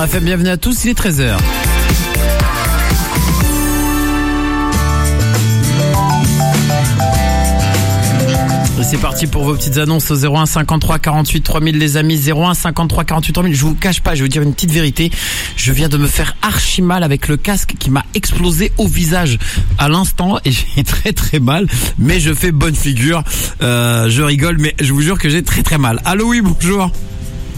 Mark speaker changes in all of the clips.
Speaker 1: FM, bienvenue à tous, il est 13h. Et c'est parti pour vos petites annonces au 01 53 48 3000 les amis, 01 53 48 3000. Je vous cache pas, je vais vous dire une petite vérité. Je viens de me faire archi mal avec le casque qui m'a explosé au visage à l'instant et j'ai très très mal, mais je fais bonne figure. Je rigole, mais je vous jure que j'ai très très mal. Allô, oui, bonjour.
Speaker 2: Allô ?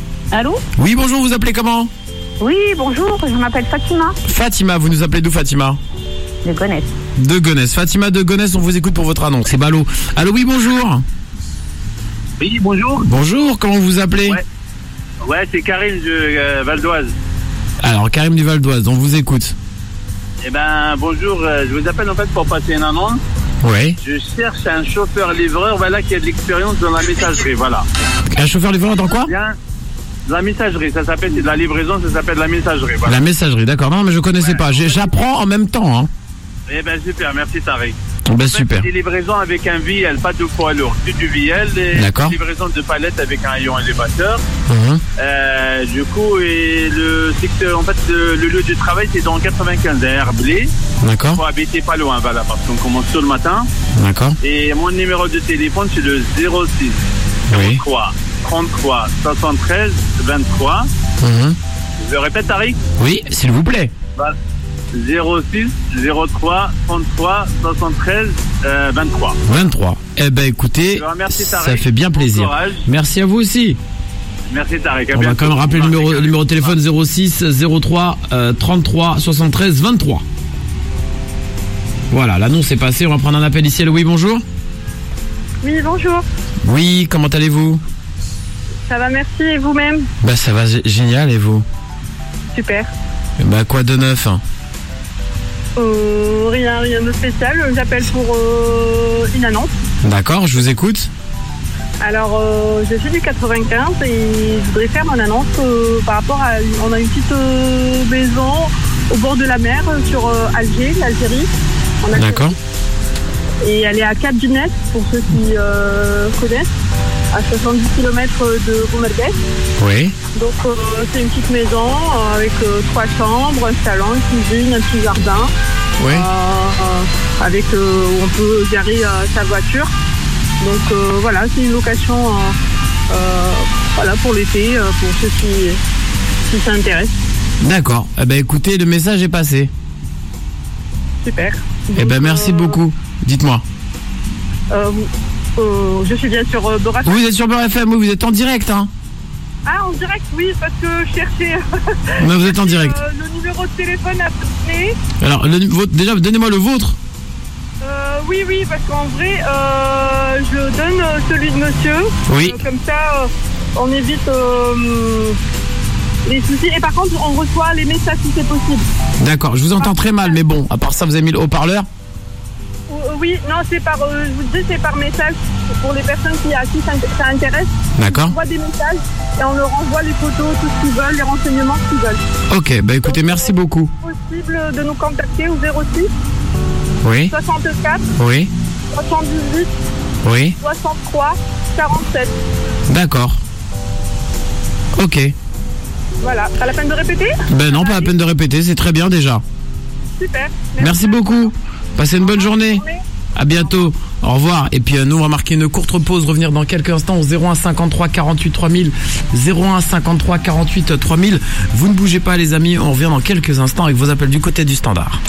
Speaker 1: Oui, bonjour, vous appelez comment ?
Speaker 2: Oui, bonjour, je m'appelle Fatima.
Speaker 1: Fatima, vous nous appelez d'où, Fatima ?
Speaker 2: De Gonesse.
Speaker 1: De Gonesse. Fatima de Gonesse, on vous écoute pour votre annonce. C'est ballot. Allô, oui, bonjour.
Speaker 3: Oui, bonjour.
Speaker 1: Bonjour, comment vous vous appelez ?
Speaker 3: Ouais, c'est Karim de Val d'Oise.
Speaker 1: Alors, Karim du Val d'Oise, on vous écoute.
Speaker 3: Eh ben, bonjour, je vous appelle en fait pour passer une annonce.
Speaker 1: Oui.
Speaker 3: Je cherche un chauffeur-livreur, voilà, qui a de l'expérience dans la messagerie, voilà.
Speaker 1: Un chauffeur-livreur dans quoi ?
Speaker 3: Bien. De la messagerie, ça s'appelle, c'est de la livraison, ça s'appelle de la messagerie, voilà.
Speaker 1: La messagerie, d'accord. Non, mais je connaissais pas. J'apprends en même temps, hein.
Speaker 3: Eh ben, super, merci Tariq.
Speaker 1: Ben,
Speaker 3: En fait,
Speaker 1: super.
Speaker 3: c'est des livraisons avec un VL, pas de poids lourd, que du VL, et
Speaker 1: D'accord.
Speaker 3: livraison de palettes avec un rayon élévateur.
Speaker 1: Mhm.
Speaker 3: Du coup, et le secteur, en fait, le lieu de travail, c'est dans 95 à Herblay.
Speaker 1: D'accord.
Speaker 3: Faut habiter pas loin, voilà, parce qu'on commence tôt le matin.
Speaker 1: D'accord.
Speaker 3: Et mon numéro de téléphone, c'est le 06
Speaker 1: Oui.
Speaker 3: 03 33 73 23.
Speaker 1: Mhm.
Speaker 3: Je le répète, Tariq.
Speaker 1: Oui, s'il vous plaît.
Speaker 3: Voilà. 06 03 33 73 23.
Speaker 1: 23. Eh ben, écoutez,
Speaker 3: Je vous remercie,
Speaker 1: ça
Speaker 3: Tariq.
Speaker 1: fait bien
Speaker 3: Bon
Speaker 1: plaisir.
Speaker 3: courage.
Speaker 1: Merci à vous aussi.
Speaker 3: Merci Tariq.
Speaker 1: On va quand même rappeler le numéro de téléphone 06 03 33 73 23. Voilà, l'annonce est passée. On va prendre un appel ici. Allô, oui, bonjour.
Speaker 2: Oui, bonjour.
Speaker 1: Oui, comment allez-vous ?
Speaker 2: Ça va, merci, et vous-même ?
Speaker 1: Bah, ça va génial, et vous ?
Speaker 2: Super.
Speaker 1: Bah, quoi de neuf ?
Speaker 2: Rien de spécial, j'appelle pour une annonce.
Speaker 1: D'accord, je vous écoute.
Speaker 2: Alors, je suis du 95 et je voudrais faire mon annonce par rapport à... On a une petite maison au bord de la mer sur Alger, l'Algérie. en Algérie.
Speaker 1: D'accord.
Speaker 2: Et elle est à Cap d'Unès, pour ceux qui connaissent, à 70 km de Bourg-Merguez.
Speaker 1: Oui.
Speaker 2: Donc c'est une petite maison avec 3 chambres, un salon, une cuisine, un petit jardin.
Speaker 1: Oui.
Speaker 2: Avec où on peut garer sa voiture. Donc voilà, c'est une location voilà, pour l'été, pour ceux qui s'intéressent.
Speaker 1: D'accord. Eh ben écoutez, le message est passé.
Speaker 2: Super.
Speaker 1: Eh ben merci beaucoup. Dites-moi.
Speaker 2: Je suis bien sur Beurre FM.
Speaker 1: Vous êtes sur Beurre FM, oui, vous êtes en direct, hein.
Speaker 2: Ah, en direct, oui, parce que je cherchais
Speaker 1: Non, vous êtes en direct.
Speaker 2: le numéro de téléphone à donner.
Speaker 1: Alors, déjà, donnez-moi le vôtre.
Speaker 2: Oui, parce qu'en vrai, je donne celui de monsieur.
Speaker 1: Oui.
Speaker 2: Comme ça, on évite les soucis. Et par contre, on reçoit les messages si c'est possible.
Speaker 1: D'accord, je vous entends très mal, mais bon, à part ça, vous avez mis le haut-parleur.
Speaker 2: Oui, non, c'est par, je vous dis, c'est par message pour les personnes à qui ça intéresse.
Speaker 1: D'accord.
Speaker 2: On envoie des messages et on leur envoie les photos, tout ce qu'ils veulent, les renseignements qu'ils veulent.
Speaker 1: Ok, bah écoutez, merci beaucoup.
Speaker 2: C'est possible de nous contacter au 06
Speaker 1: Oui.
Speaker 2: 64
Speaker 1: Oui.
Speaker 2: 78
Speaker 1: Oui.
Speaker 2: 63 47.
Speaker 1: D'accord. Ok.
Speaker 2: Voilà, pas la peine de répéter ?
Speaker 1: Ben non, pas la peine de répéter, c'est très bien déjà.
Speaker 2: Super.
Speaker 1: Merci beaucoup. Passez une bonne journée. À bientôt. Au revoir. Et puis nous, on va marquer une courte pause, revenir dans quelques instants au 01 53 48 3000. 01 53 48 3000. Vous ne bougez pas, les amis. On revient dans quelques instants avec vos appels du côté du standard.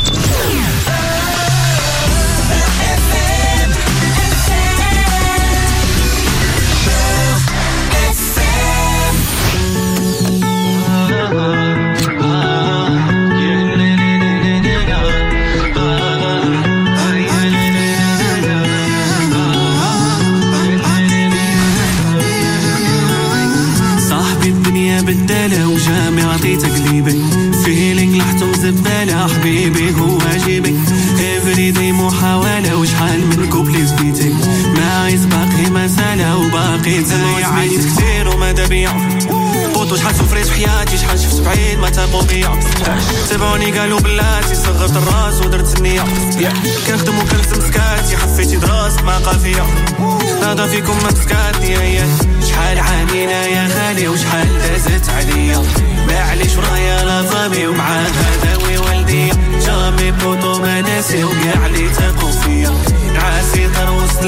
Speaker 4: حبيبي هو واجبي افريدي محاولة وشحال من كوبلي بديتي ما عايز باقي مسألة وباقي تزايع عايز كتير وماذا بيع بوطو شحال سفريت في حياتي شحال شفت بعيد ما تاقو بيا تبعوني قالوا بلاتي صغرت الراس ودرت النية كنخدم وكنلزم سكاتي حفيتي دراسك مع قافية ناضا فيكم ما تسكاتني شحال عانينا يا خالي وشحال دازت عليا معليش ورايا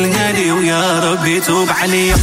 Speaker 4: الليالي ويا ربي توب عليا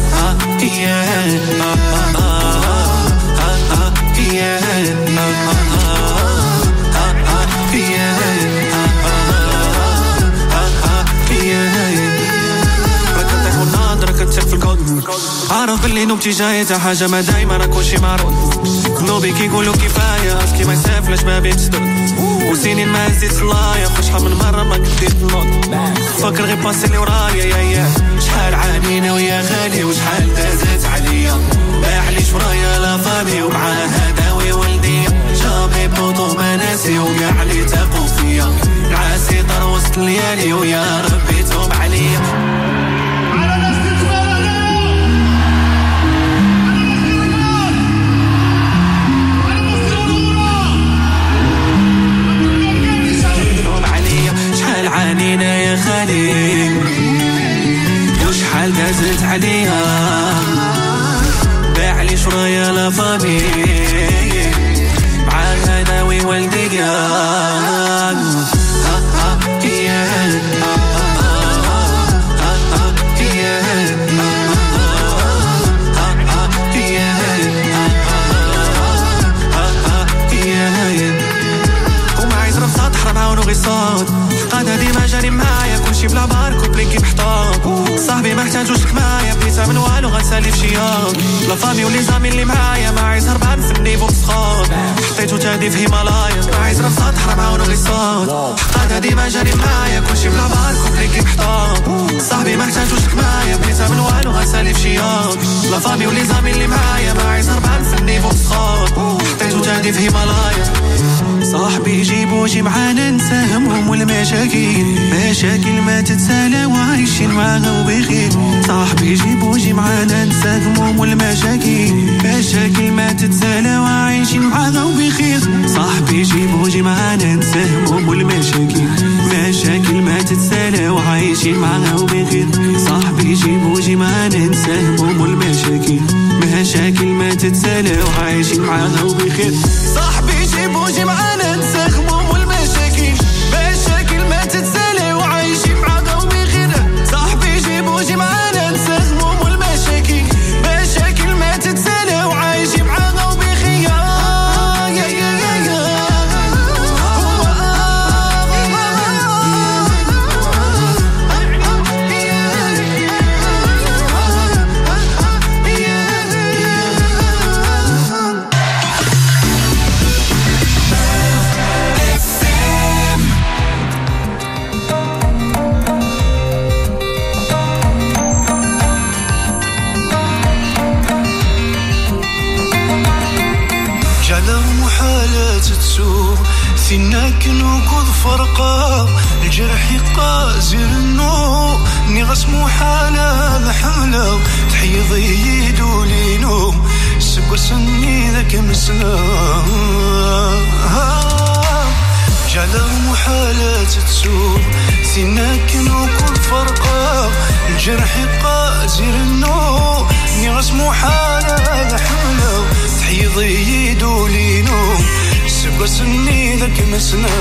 Speaker 4: في الكون عارف باللي نوبتي جاية حاجة ما دايما نكون شي معروض نوبي كيقولوا كفاية اسكي ما يسافلش ما بيتسدد وسنين ما زيد صلايا فشحال من مرة ما كديت النوض فكر غير باسي اللي ورايا يا شحال عانينا ويا غالي وشحال دازت عليا باعليش ورايا لا فامي ومعاه هداوي ولدي جابي بوطو مناسي وقاع علي تاقو فيا راسي طار وسط الليالي ويا ربي توب عليا عانينا يا خالي وشحال دازت عليها باعلي شرايا لا فامي مع هداوي والدي وما عايز رفضات حرام عاونو غصاد قادة ديما جاري معايا كلشي بلا بارك وبليكي محطوط صاحبي ما احتاجوش كمايا بليتا من والو غنسالي في شياط لا فامي ولي زامي اللي معايا ما عايز هربان في النيفو بسخاط حطيتو تادي في هيمالايا ما عايز رفضات حرام عاونو غصاد قادة ديما جاري معايا كلشي بلا بارك وبليكي محطوط صاحبي ما احتاجوش كمايا بليتا من والو غنسالي في شياط لا فامي ولي زامي اللي معايا ما عايز هربان في النيفو بسخاط حطيتو تادي في هيمالايا صاحبي جيبو جي معانا نساهمهم والمشاكل مشاكل ما تتسالى وعايشين معاها وبخير صاحبي جيبو جي معانا نساهمهم والمشاكل مشاكل ما تتسالى وعايشين معاها وبخير صاحبي جيبو جي معانا نساهمهم والمشاكل مشاكل ما تتسالى وعايشين معاها وبخير صاحبي جيبو جي معانا نساهمهم والمشاكل مشاكل ما تتسالى وعايشين معاها وبخير صاحبي جيبو جي معانا نساهمهم والمشاكل مشاكل ما تتسالى وعايشين معاها وبخير صاحبي جيبو جي معانا نساهمهم والمشاكل مشاكل ما تتسالى وعايشين معاها وبخير فيناك نوقض فرقة الجرح يقازر النو نغسمو حالة الحملة تحيض يدو لينو سكر سني ذاك مسنا جعل محالة تسوق فيناك نوقض فرقة الجرح يقازر النو نغسمو حالة الحملة تحيض يدو لينو سني ذاك مسنا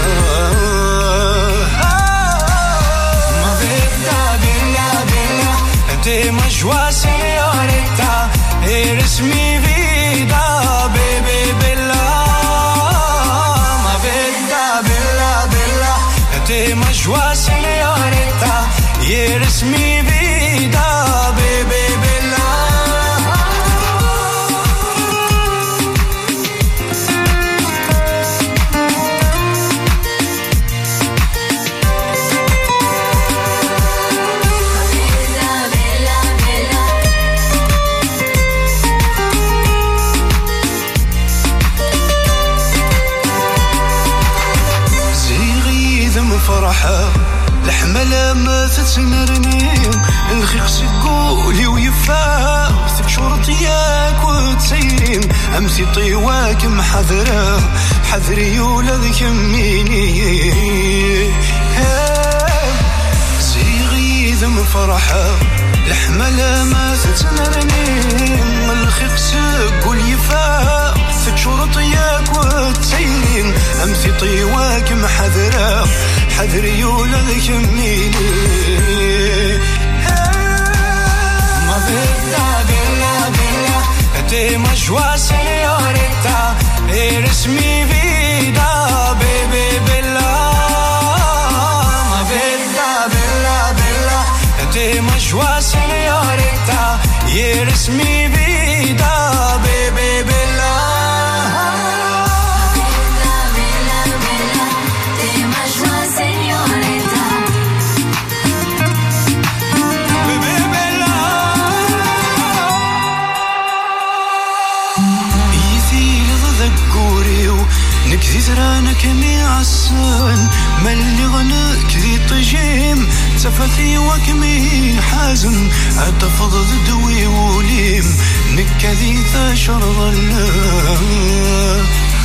Speaker 4: ما بيبدا بلا بلا انت مجوا سيارتا eres mi vida baby bella ma bella bella bella انت مجوا سيارتا eres mi vida baby bella فرحة الحملة ما تتنرني الخيق سقولي ويفا ثك شرطياك وتسيرين أمسي طيواك محذرة حذري ولد يميني زيغي ذم فرحة الحملة ما تتنرني الخيق سقولي ويفا ثك شرطياك وتسيرين أمسي طيواك محذرة حذري ولد يميني joie, señorita, y eres mi vida, baby, bella.
Speaker 5: Bella, bella, bella, t'es ma joie, señorita.
Speaker 4: Baby, bella. يثير تذكري ونكذي ترانك مي عسان ملي غنك ذي طجيم تفثي وكمي حازم أتفض دوي وليم نكذي ثاشر ظلام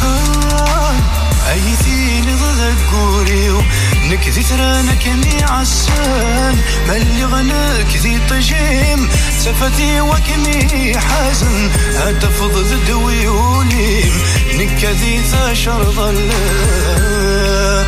Speaker 4: أيثي لتذكري ونكذي ترانك مي عسان ملي غنك ذي طجيم تفثي وكمي حازم أتفض دوي وليم نكذي ثاشر ظلام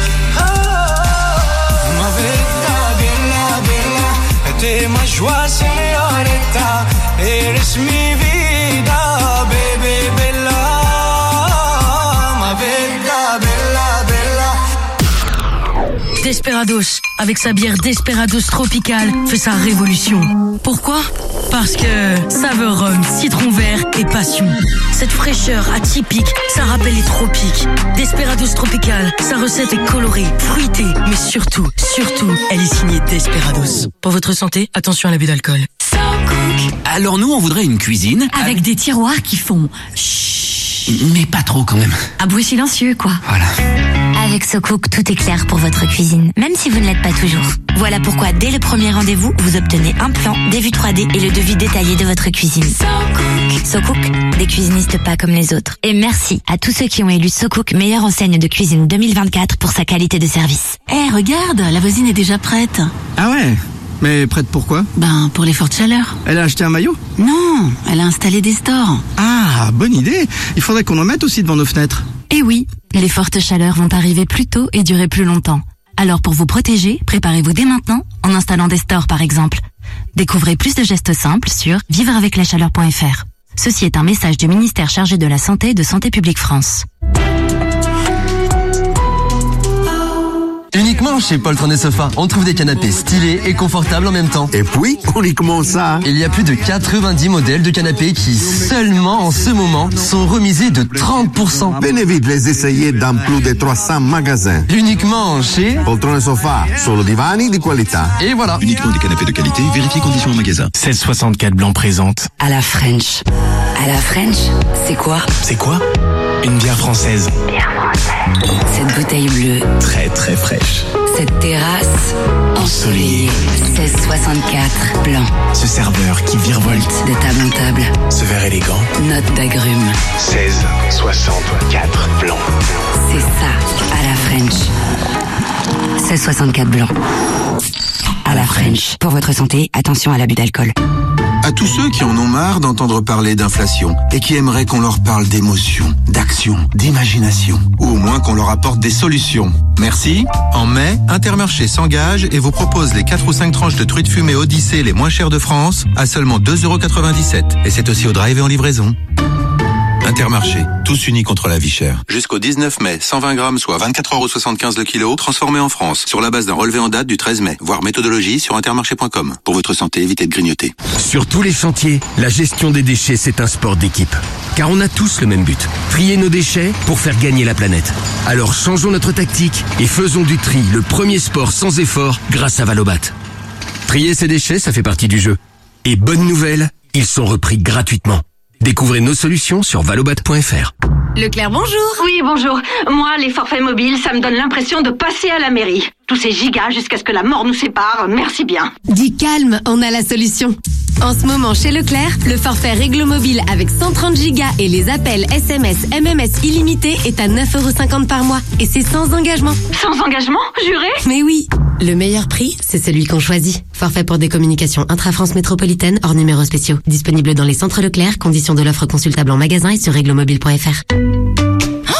Speaker 4: Ma bella, bella, bella, t'es ma joie, señorita, eres mi vida, baby, bella. Ma bella, bella, bella.
Speaker 6: Desperados, avec sa bière Desperados tropicale, fait sa révolution. Pourquoi ? Parce que saveur rhum, citron vert et passion. Cette fraîcheur atypique, ça rappelle les tropiques. Desperados Tropical, sa recette est colorée, fruitée, mais surtout, elle est signée Desperados. Pour votre santé, attention à l'abus d'alcool.
Speaker 5: So Cook.
Speaker 7: Alors nous, on voudrait une cuisine...
Speaker 5: Avec des tiroirs qui font chut.
Speaker 7: Mais pas trop quand même.
Speaker 5: Un bruit silencieux, quoi.
Speaker 7: Voilà.
Speaker 8: Avec So Cook, tout est clair pour votre cuisine, même si vous ne l'êtes pas toujours. Voilà pourquoi, dès le premier rendez-vous, vous obtenez un plan, des vues 3D et le devis détaillé de votre cuisine.
Speaker 5: So Cook.
Speaker 8: So Cook, des cuisinistes pas comme les autres. Et merci à tous ceux qui ont élu So Cook meilleure enseigne de cuisine 2024 pour sa qualité de service.
Speaker 6: Regarde, la voisine est déjà prête.
Speaker 9: Ah ouais? Mais prête pourquoi?
Speaker 6: Pour les fortes chaleurs.
Speaker 9: Elle a acheté un maillot?
Speaker 6: Non, elle a installé des stores.
Speaker 9: Ah, bonne idée. Il faudrait qu'on en mette aussi devant nos fenêtres.
Speaker 10: Eh oui, les fortes chaleurs vont arriver plus tôt et durer plus longtemps. Alors pour vous protéger, préparez-vous dès maintenant en installant des stores par exemple. Découvrez plus de gestes simples sur vivreaveclachaleur.fr. Ceci est un message du ministère chargé de la Santé et de Santé publique France.
Speaker 11: Uniquement chez Poltron et Sofa, on trouve des canapés stylés et confortables en même temps.
Speaker 12: Et puis, uniquement ça.
Speaker 11: Il y a plus de 90 modèles de canapés qui, seulement en ce moment, sont remisés de 30%.
Speaker 12: Venez vite les essayer dans plus de 300 magasins.
Speaker 11: Uniquement chez
Speaker 12: Poltron et Sofa, solo divani di qualità.
Speaker 11: Et voilà.
Speaker 13: Uniquement des canapés de qualité, vérifiez conditions en magasin.
Speaker 1: 1664 Blanc présente.
Speaker 14: À la French. À la French, c'est quoi?
Speaker 1: C'est quoi? Une bière française.
Speaker 14: Cette bouteille bleue.
Speaker 1: Très très fraîche.
Speaker 14: Cette terrasse ensoleillée. 1664 blanc.
Speaker 1: Ce serveur qui virevolte
Speaker 14: de table en table.
Speaker 1: Ce verre élégant.
Speaker 14: Note d'agrumes.
Speaker 1: 1664 blanc.
Speaker 14: C'est ça, à la French. 1664 blanc. À la French. Pour votre santé, attention à l'abus d'alcool.
Speaker 15: À tous ceux qui en ont marre d'entendre parler d'inflation et qui aimeraient qu'on leur parle d'émotion, d'action, d'imagination, ou au moins qu'on leur apporte des solutions. Merci. En mai, Intermarché s'engage et vous propose les 4 ou 5 tranches de truites fumées Odyssée les moins chères de France à seulement 2,97 €. Et c'est aussi au drive et en livraison. Intermarché, tous unis contre la vie chère. Jusqu'au 19 mai, 120 grammes, soit 24,75 € le kilo, transformé en France, sur la base d'un relevé en date du 13 mai. Voir méthodologie sur intermarché.com. Pour votre santé, évitez de grignoter.
Speaker 16: Sur tous les chantiers, la gestion des déchets, c'est un sport d'équipe. Car on a tous le même but, trier nos déchets pour faire gagner la planète. Alors changeons notre tactique et faisons du tri le premier sport sans effort grâce à Valobat. Trier ses déchets, ça fait partie du jeu. Et bonne nouvelle, ils sont repris gratuitement. Découvrez nos solutions sur valobat.fr.
Speaker 17: Leclerc, bonjour.
Speaker 18: Oui, bonjour. Moi, les forfaits mobiles, ça me donne l'impression de passer à la mairie. Tous ces gigas jusqu'à ce que la mort nous sépare, merci bien.
Speaker 17: Dis calme, on a la solution. En ce moment, chez Leclerc, le forfait Réglo Mobile avec 130 gigas et les appels SMS, MMS illimités est à 9,50 € par mois. Et c'est sans engagement.
Speaker 18: Sans engagement, juré?
Speaker 17: Mais oui. Le meilleur prix, c'est celui qu'on choisit. Forfait pour des communications intra-France métropolitaine hors numéros spéciaux. Disponible dans les centres Leclerc. Conditions de l'offre consultable en magasin et sur réglomobile.fr.
Speaker 6: Mon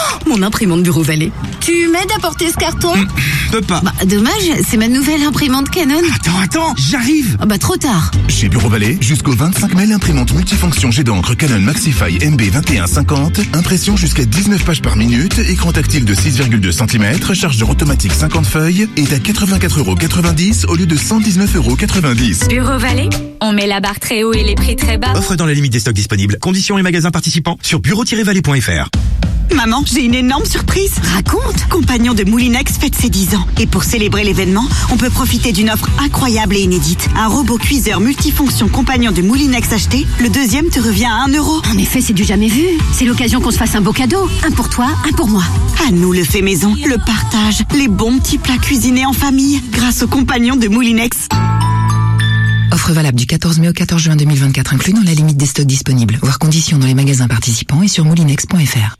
Speaker 6: imprimante Bureau Vallée.
Speaker 19: Tu m'aides à porter ce carton?
Speaker 9: Peux pas.
Speaker 19: Bah, dommage, c'est ma nouvelle imprimante Canon.
Speaker 9: Attends, j'arrive.
Speaker 19: Ah bah trop tard.
Speaker 20: Chez Bureau Vallée, jusqu'au 25 mai, l'imprimante multifonction jet d'encre Canon Maxify MB2150, impression jusqu'à 19 pages par minute, écran tactile de 6,2 cm, chargeur automatique 50 feuilles, est à 84,90 € au lieu de 119,90 €.
Speaker 21: Bureau Vallée, on met la barre très haut et les prix très bas.
Speaker 22: Offre dans la limite des stocks disponibles. Conditions et magasins participants sur bureau-vallée.fr.
Speaker 23: Maman, j'ai une énorme surprise.
Speaker 19: Raconte.
Speaker 23: Compagnon de Moulinex fête ses 10 ans. Et pour célébrer l'événement, on peut profiter d'une offre incroyable et inédite. Un robot cuiseur multifonction Compagnon de Moulinex acheté, le deuxième te revient à 1 €.
Speaker 19: En effet, c'est du jamais vu. C'est l'occasion qu'on se fasse un beau cadeau. Un pour toi, un pour moi.
Speaker 23: À nous le fait maison, le partage, les bons petits plats cuisinés en famille, grâce au Compagnon de Moulinex.
Speaker 24: Offre valable du 14 mai au 14 juin 2024, inclus dans la limite des stocks disponibles. Voir conditions dans les magasins participants et sur moulinex.fr.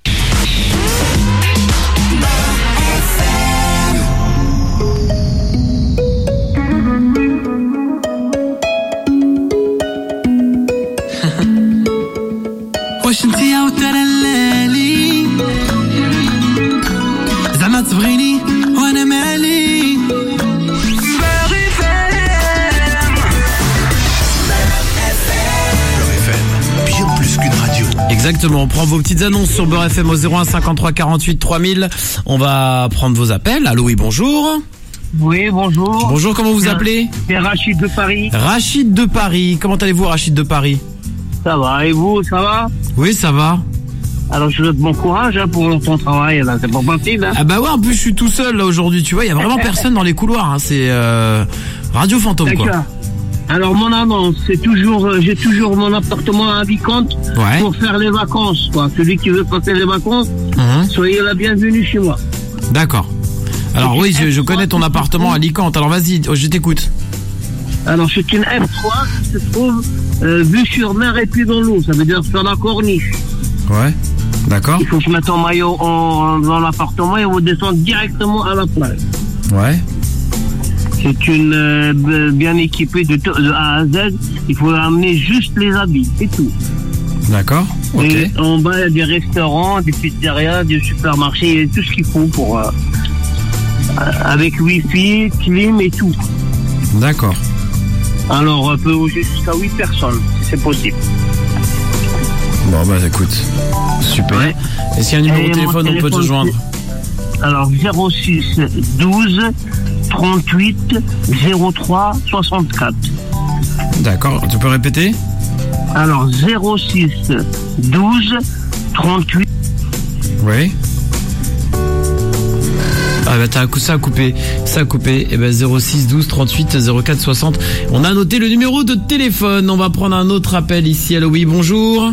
Speaker 4: واش انتي وترلالي زعما تبغيني وانا مالي
Speaker 1: bien plus qu'une radio. Exactement, on prend vos petites annonces sur Beurre FM au 01 53 48 3000. On va prendre vos appels. Allô, oui, bonjour.
Speaker 25: Oui, bonjour.
Speaker 1: Bonjour, comment vous appelez?
Speaker 25: C'est Rachid de Paris.
Speaker 1: Rachid de Paris. Comment allez-vous, Rachid de Paris?
Speaker 25: Ça va, et vous, ça va?
Speaker 1: Oui, ça va.
Speaker 25: Alors je vous souhaite bon courage pour ton travail, là, c'est pas facile. Hein.
Speaker 1: Ah bah ouais, en plus je suis tout seul là aujourd'hui, tu vois, il y a vraiment personne dans les couloirs, hein. C'est Radio Fantôme.
Speaker 25: D'accord.
Speaker 1: Quoi.
Speaker 25: Alors mon annonce, c'est toujours, j'ai toujours mon appartement à Alicante pour faire les vacances, quoi. Celui qui veut passer les vacances, soyez la bienvenue chez moi.
Speaker 1: D'accord. Alors oui, je connais ton appartement à Alicante, alors vas-y, je t'écoute.
Speaker 25: Alors c'est une F3 qui se trouve vue sur mer et puis dans l'eau, ça veut dire sur la corniche.
Speaker 1: Ouais, d'accord.
Speaker 25: Il faut se mettre en maillot dans l'appartement et vous descendre directement à la plage.
Speaker 1: Ouais.
Speaker 25: C'est une bien équipée de A à Z. Il faut amener juste les habits, c'est tout.
Speaker 1: D'accord. Ok.
Speaker 25: Et en bas, il y a des restaurants, des pizzerias, des supermarchés, et tout ce qu'il faut pour avec Wi-Fi, clim et tout.
Speaker 1: D'accord.
Speaker 25: Alors, on peut loger jusqu'à 8 personnes, si c'est possible.
Speaker 1: Bon, bah écoute, super. Ouais. Est-ce qu'il y a un numéro de téléphone où on peut te joindre?
Speaker 25: Alors, 06 12 38 03 64.
Speaker 1: D'accord, tu peux répéter?
Speaker 25: Alors, 06 12 38.
Speaker 1: Oui. Ah bah ça a coupé. Et ben 06 12 38 04 60. On a noté le numéro de téléphone. On va prendre un autre appel ici. Allô, oui, bonjour.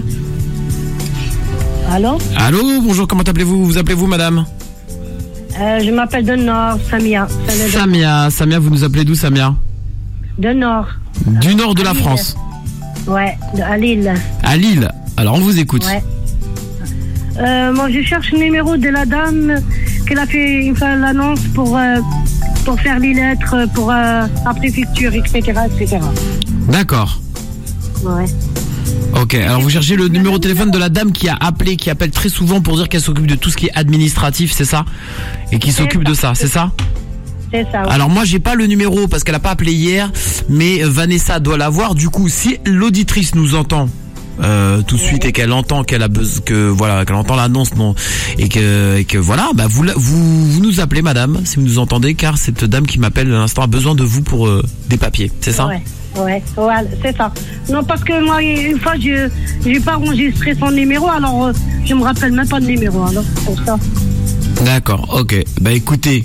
Speaker 26: Allô?
Speaker 1: Allô, bonjour, comment appelez-vous? Vous appelez-vous, madame?
Speaker 26: Je m'appelle de Nord, Samia.
Speaker 1: Samia, vous nous appelez d'où, Samia?
Speaker 26: De Nord.
Speaker 1: Du nord de la France?
Speaker 26: Ouais, à Lille.
Speaker 1: À Lille. Alors, on vous écoute.
Speaker 26: Ouais. Moi, je cherche le numéro de la dame qu'elle a fait l'annonce pour faire les lettres pour la préfecture, etc., etc.
Speaker 1: D'accord.
Speaker 26: Ouais.
Speaker 1: Ok, alors vous cherchez le numéro de téléphone de la dame qui a appelé, qui appelle très souvent pour dire qu'elle s'occupe de tout ce qui est administratif, c'est ça? Et qui s'occupe de ça, c'est ça?
Speaker 26: C'est ça, oui.
Speaker 1: Alors moi j'ai pas le numéro parce qu'elle a pas appelé hier, mais Vanessa doit l'avoir. Du coup, si l'auditrice nous entend tout de suite et qu'elle entend qu'elle a besoin, qu'elle entend l'annonce, non, et que voilà, bah vous nous appelez, madame, si vous nous entendez, car cette dame qui m'appelle à l'instant a besoin de vous pour des papiers, c'est ça?
Speaker 26: Ouais, c'est ça. Non, parce que moi, une fois, j'ai pas enregistré son numéro, alors je me rappelle même pas de numéro, alors pour ça.
Speaker 1: D'accord, ok. Bah écoutez,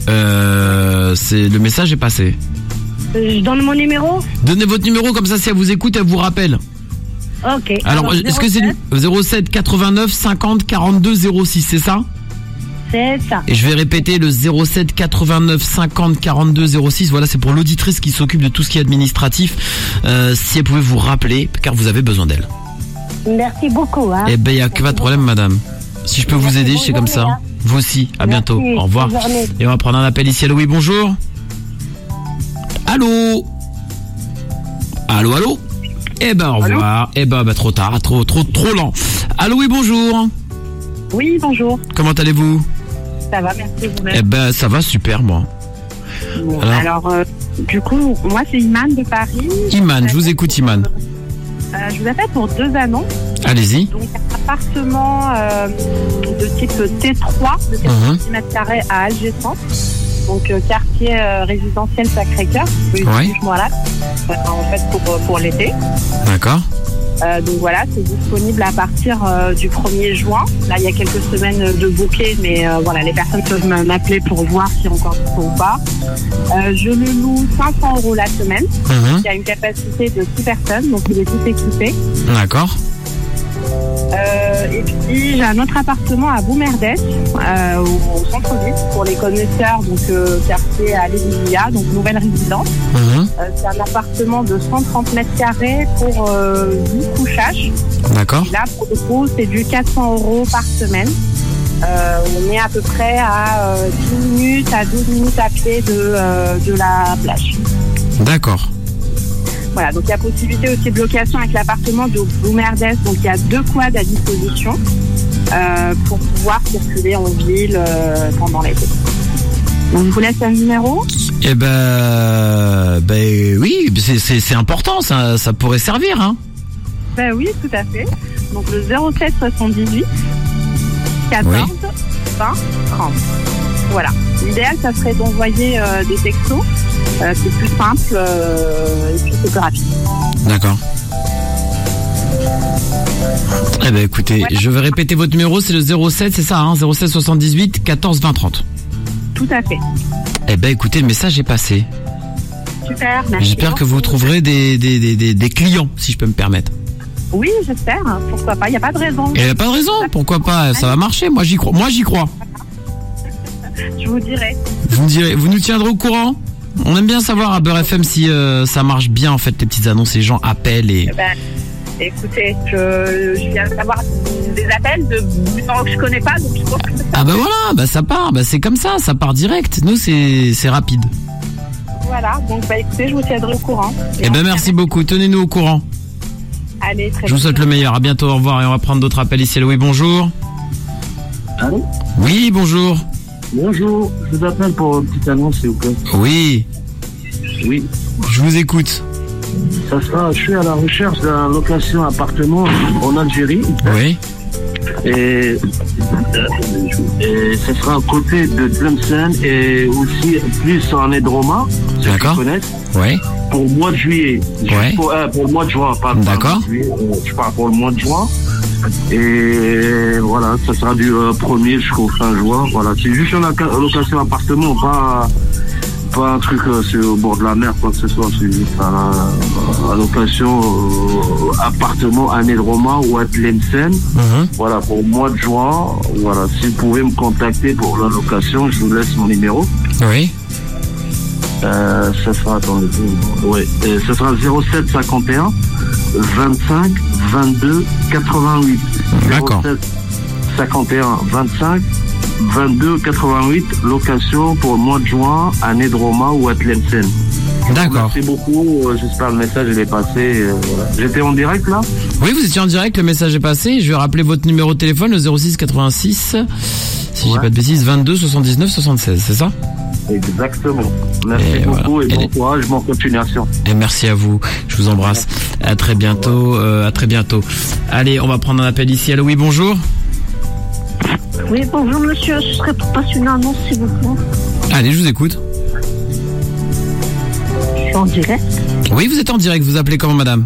Speaker 1: le message est passé.
Speaker 26: Je donne mon numéro?
Speaker 1: Donnez votre numéro, comme ça, si elle vous écoute, elle vous rappelle.
Speaker 26: Ok.
Speaker 1: Alors est-ce que c'est 07 89 50 42 06, c'est ça?
Speaker 26: C'est ça.
Speaker 1: Et je vais répéter le 07 89 50 42 06. Voilà, c'est pour l'auditrice qui s'occupe de tout ce qui est administratif. Si elle pouvait vous rappeler, car vous avez besoin d'elle.
Speaker 26: Merci beaucoup. Hein.
Speaker 1: Eh ben, il n'y a que pas de problème, madame. Si je peux vous aider, c'est comme ça. Hein. Vous aussi. À bientôt. Au revoir. Et on va prendre un appel ici. Allô, oui, bonjour. Allô. Allô. Eh ben, au revoir. Eh ben, trop tard. Trop lent. Allô, oui, bonjour.
Speaker 2: Oui, bonjour.
Speaker 1: Comment allez-vous?
Speaker 2: Ça va, merci vous-même.
Speaker 1: Eh ben, ça va super, moi.
Speaker 2: Bon, alors, du coup, moi, c'est Iman de Paris.
Speaker 1: Iman, je vous écoute, Iman.
Speaker 2: Je vous appelle pour 2 annonces.
Speaker 1: Allez-y.
Speaker 2: Donc, un appartement de type T3, de 40 m² à Alger Centre. Donc, quartier résidentiel Sacré-Cœur. Oui. Voilà. En fait, pour l'été.
Speaker 1: D'accord.
Speaker 2: Donc voilà, c'est disponible à partir du 1er juin. Là, il y a quelques semaines de bouquet, mais voilà, les personnes peuvent m'appeler pour voir si encore dispo ou pas. Je le loue 500 € la semaine. Il y a une capacité de 6 personnes, donc il est tout équipé.
Speaker 1: D'accord.
Speaker 2: Et puis j'ai un autre appartement à Boumerdès, au centre-ville, pour les connaisseurs, donc quartier à Lévilia, donc nouvelle résidence. C'est un appartement de 130 m² pour 8 couchages.
Speaker 1: D'accord.
Speaker 2: Et là, pour le coup, c'est du 400 € par semaine. On est à peu près à 10 minutes à 12 minutes à pied de la plage.
Speaker 1: D'accord.
Speaker 2: Voilà, donc il y a possibilité aussi de location avec l'appartement de Boumerdès. Donc il y a 2 quads à disposition pour pouvoir circuler en ville pendant l'été. Donc je vous laisse un numéro.
Speaker 1: Eh ben oui, c'est important, ça pourrait servir, hein.
Speaker 2: Ben oui, tout à fait. Donc le 07 78 14 20 30. Voilà. L'idéal, ça serait d'envoyer des textos. C'est plus simple et puis c'est plus rapide.
Speaker 1: D'accord. Eh ben écoutez, je vais répéter votre numéro, c'est le 07, c'est ça, hein, 07 78 14 20 30.
Speaker 2: Tout à fait.
Speaker 1: Eh ben écoutez, le message est passé.
Speaker 2: Super, merci.
Speaker 1: J'espère que vous trouverez des clients, si je peux me permettre.
Speaker 2: Oui, j'espère. Pourquoi pas, il n'y a pas de raison.
Speaker 1: Il n'y a pas de raison, pourquoi pas, ça va marcher, moi j'y crois.
Speaker 2: Je vous dirai.
Speaker 1: Vous me direz, vous nous tiendrez au courant? On aime bien savoir à Beurre FM si ça marche bien en fait, les petites annonces, les gens appellent et...
Speaker 2: Écoutez, je viens d'avoir des appels de gens que je connais pas, donc je pense que
Speaker 1: Ah bah voilà, ça part, c'est comme ça part direct. Nous c'est rapide.
Speaker 2: Voilà, donc écoutez, je vous tiendrai au courant.
Speaker 1: Eh ben merci beaucoup, tenez-nous au courant.
Speaker 2: Allez, très bien.
Speaker 1: Je vous souhaite le meilleur, à bientôt, au revoir, et on va prendre d'autres appels ici. Oui, bonjour.
Speaker 3: Allô?
Speaker 1: Oui, bonjour.
Speaker 3: Bonjour, je vous appelle pour une petite annonce, s'il vous plaît.
Speaker 1: Oui.
Speaker 3: Oui.
Speaker 1: Je vous écoute.
Speaker 3: Je suis à la recherche d'une location appartement en Algérie.
Speaker 1: Oui.
Speaker 3: Et ce sera à côté de Tlemcen et aussi plus en Edroma, ceux qui connaissent.
Speaker 1: Oui.
Speaker 3: Pour le mois de juillet. Pour le mois de juin, pas
Speaker 1: d'accord.
Speaker 3: Je parle pour le mois de juin. Et voilà, ça sera du 1er jusqu'au fin juin. Voilà, c'est juste une location appartement, pas un truc sur au bord de la mer, quoi que ce soit. C'est juste la location appartement à Nedroma ou à Tlemcen. Voilà, pour le mois de juin. Voilà, si vous pouvez me contacter pour la location, je vous laisse mon numéro.
Speaker 1: Oui.
Speaker 3: Ça sera, attendez, ça sera 07 51 25 22 88.
Speaker 1: D'accord.
Speaker 3: 07 51 25 22 88, location pour le mois de juin à Nedroma ou à Tlemcen.
Speaker 1: D'accord.
Speaker 3: Merci beaucoup, j'espère le message il est passé. Voilà. J'étais en direct là?
Speaker 1: Oui, vous étiez en direct, le message est passé. Je vais rappeler votre numéro de téléphone, le 06 86, si j'ai pas de bêtises, 22 79 76, c'est ça?
Speaker 3: Exactement. Merci beaucoup et bon courage, bonne continuation.
Speaker 1: Et merci à vous. Je vous embrasse. À très bientôt. Allez, on va prendre un appel ici. Allô, oui, bonjour.
Speaker 26: Oui, bonjour monsieur. Ce serait pour passer une annonce, s'il vous plaît.
Speaker 1: Allez, je vous écoute.
Speaker 26: Je suis en direct.
Speaker 1: Oui, vous êtes en direct. Vous appelez comment, madame?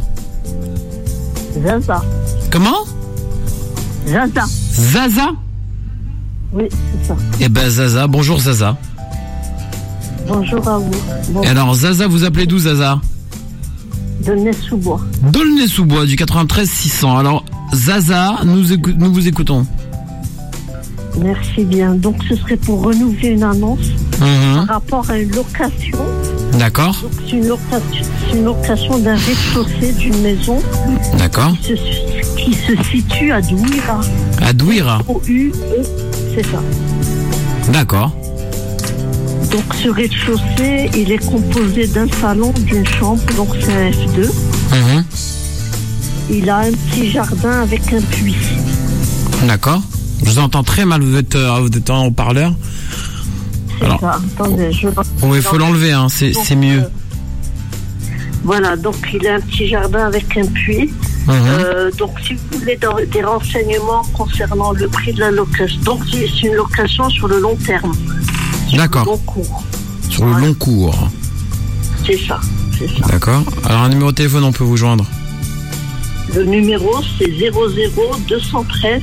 Speaker 26: Zaza.
Speaker 1: Comment?
Speaker 26: Zaza.
Speaker 1: Zaza?
Speaker 26: Oui, c'est ça.
Speaker 1: Eh ben, Zaza. Bonjour, Zaza.
Speaker 26: Bonjour à vous.
Speaker 1: Et alors, Zaza, vous appelez d'où, Zaza?
Speaker 26: D'aulnay-sous-Bois.
Speaker 1: D'aulnay-sous-Bois, du 93 600. Alors, Zaza, nous vous écoutons.
Speaker 26: Merci bien. Donc, ce serait pour renouveler une annonce par rapport à une location.
Speaker 1: D'accord.
Speaker 26: Donc, c'est une location d'un rez-de-chaussée d'une maison.
Speaker 1: D'accord.
Speaker 26: Qui se situe à Douira.
Speaker 1: À Douira.
Speaker 26: O-U-E, c'est ça.
Speaker 1: D'accord.
Speaker 26: Donc, ce rez-de-chaussée, il est composé d'un salon, d'une chambre, donc c'est un F2.
Speaker 1: Mhm.
Speaker 26: Il a un petit jardin avec un puits.
Speaker 1: D'accord. Je vous entends très mal, vous êtes en haut-parleur. Alors,
Speaker 26: attendez,
Speaker 1: oui, il faut l'enlever, hein, c'est mieux.
Speaker 26: Voilà, donc il a un petit jardin avec un puits. Donc si vous voulez des renseignements concernant le prix de la location, donc c'est une location sur le long terme.
Speaker 1: D'accord.
Speaker 26: Sur le long cours.
Speaker 1: Sur le long cours.
Speaker 26: C'est ça.
Speaker 1: D'accord. Alors un numéro de téléphone, on peut vous joindre.
Speaker 26: Le numéro c'est 00213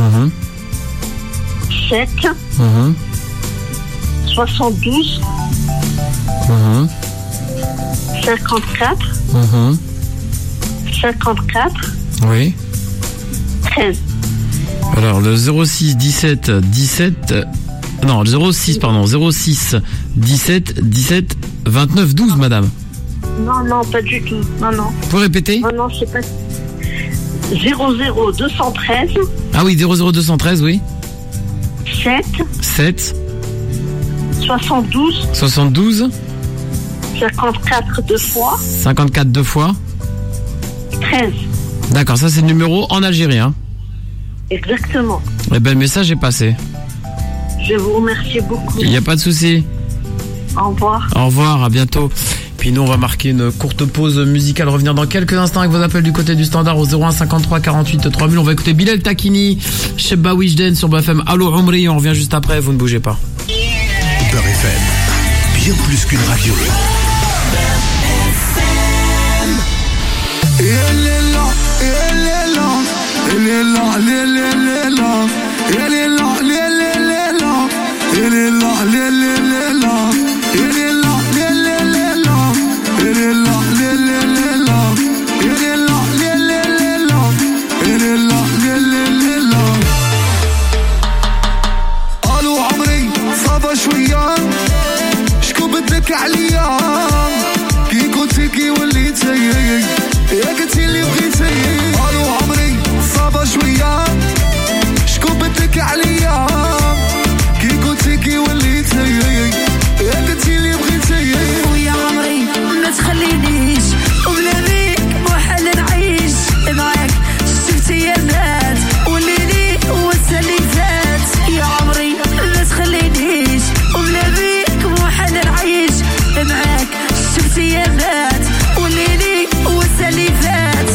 Speaker 26: 7 72 54 54
Speaker 1: Oui.
Speaker 26: 13.
Speaker 1: Alors le 06 17 17 non, le 06 17 17 29 12 madame.
Speaker 26: Non, pas du tout. Non.
Speaker 1: Vous pouvez répéter?
Speaker 26: Non, c'est pas 00213.
Speaker 1: Ah oui, 00213, oui.
Speaker 26: 7 72 54 deux fois
Speaker 1: 54 deux fois
Speaker 26: 13.
Speaker 1: D'accord, ça c'est le numéro en algérien.
Speaker 26: Exactement.
Speaker 1: Eh ben le message est passé.
Speaker 26: Je vous remercie beaucoup.
Speaker 1: Il n'y a pas de souci.
Speaker 26: Au revoir.
Speaker 1: Au revoir, à bientôt. Puis nous on va marquer une courte pause musicale, revenir dans quelques instants avec vos appels du côté du standard au 01 53 48 3000. On va écouter Bilal Takini, Sheba Wijden sur BFM. Allô Omri, on revient juste après, vous ne bougez pas.
Speaker 20: Beurre FM, bien plus qu'une radio.
Speaker 4: عليا كي كنتي كي وليتي يا قلتي اللي بغيتي الو عمري صافا شويه شكون بدك عليا كي كنتي كي وليتي يا قلتي اللي بغيتي
Speaker 6: ويا عمري ما تخلينيش وبلا بيك محال نعيش معاك شفتي يا بنات وليلي والسالي فات يا عمري ما تخلينيش وبلا بيك محال نعيش معاك شفتي يا بنات وليلي والسالي فات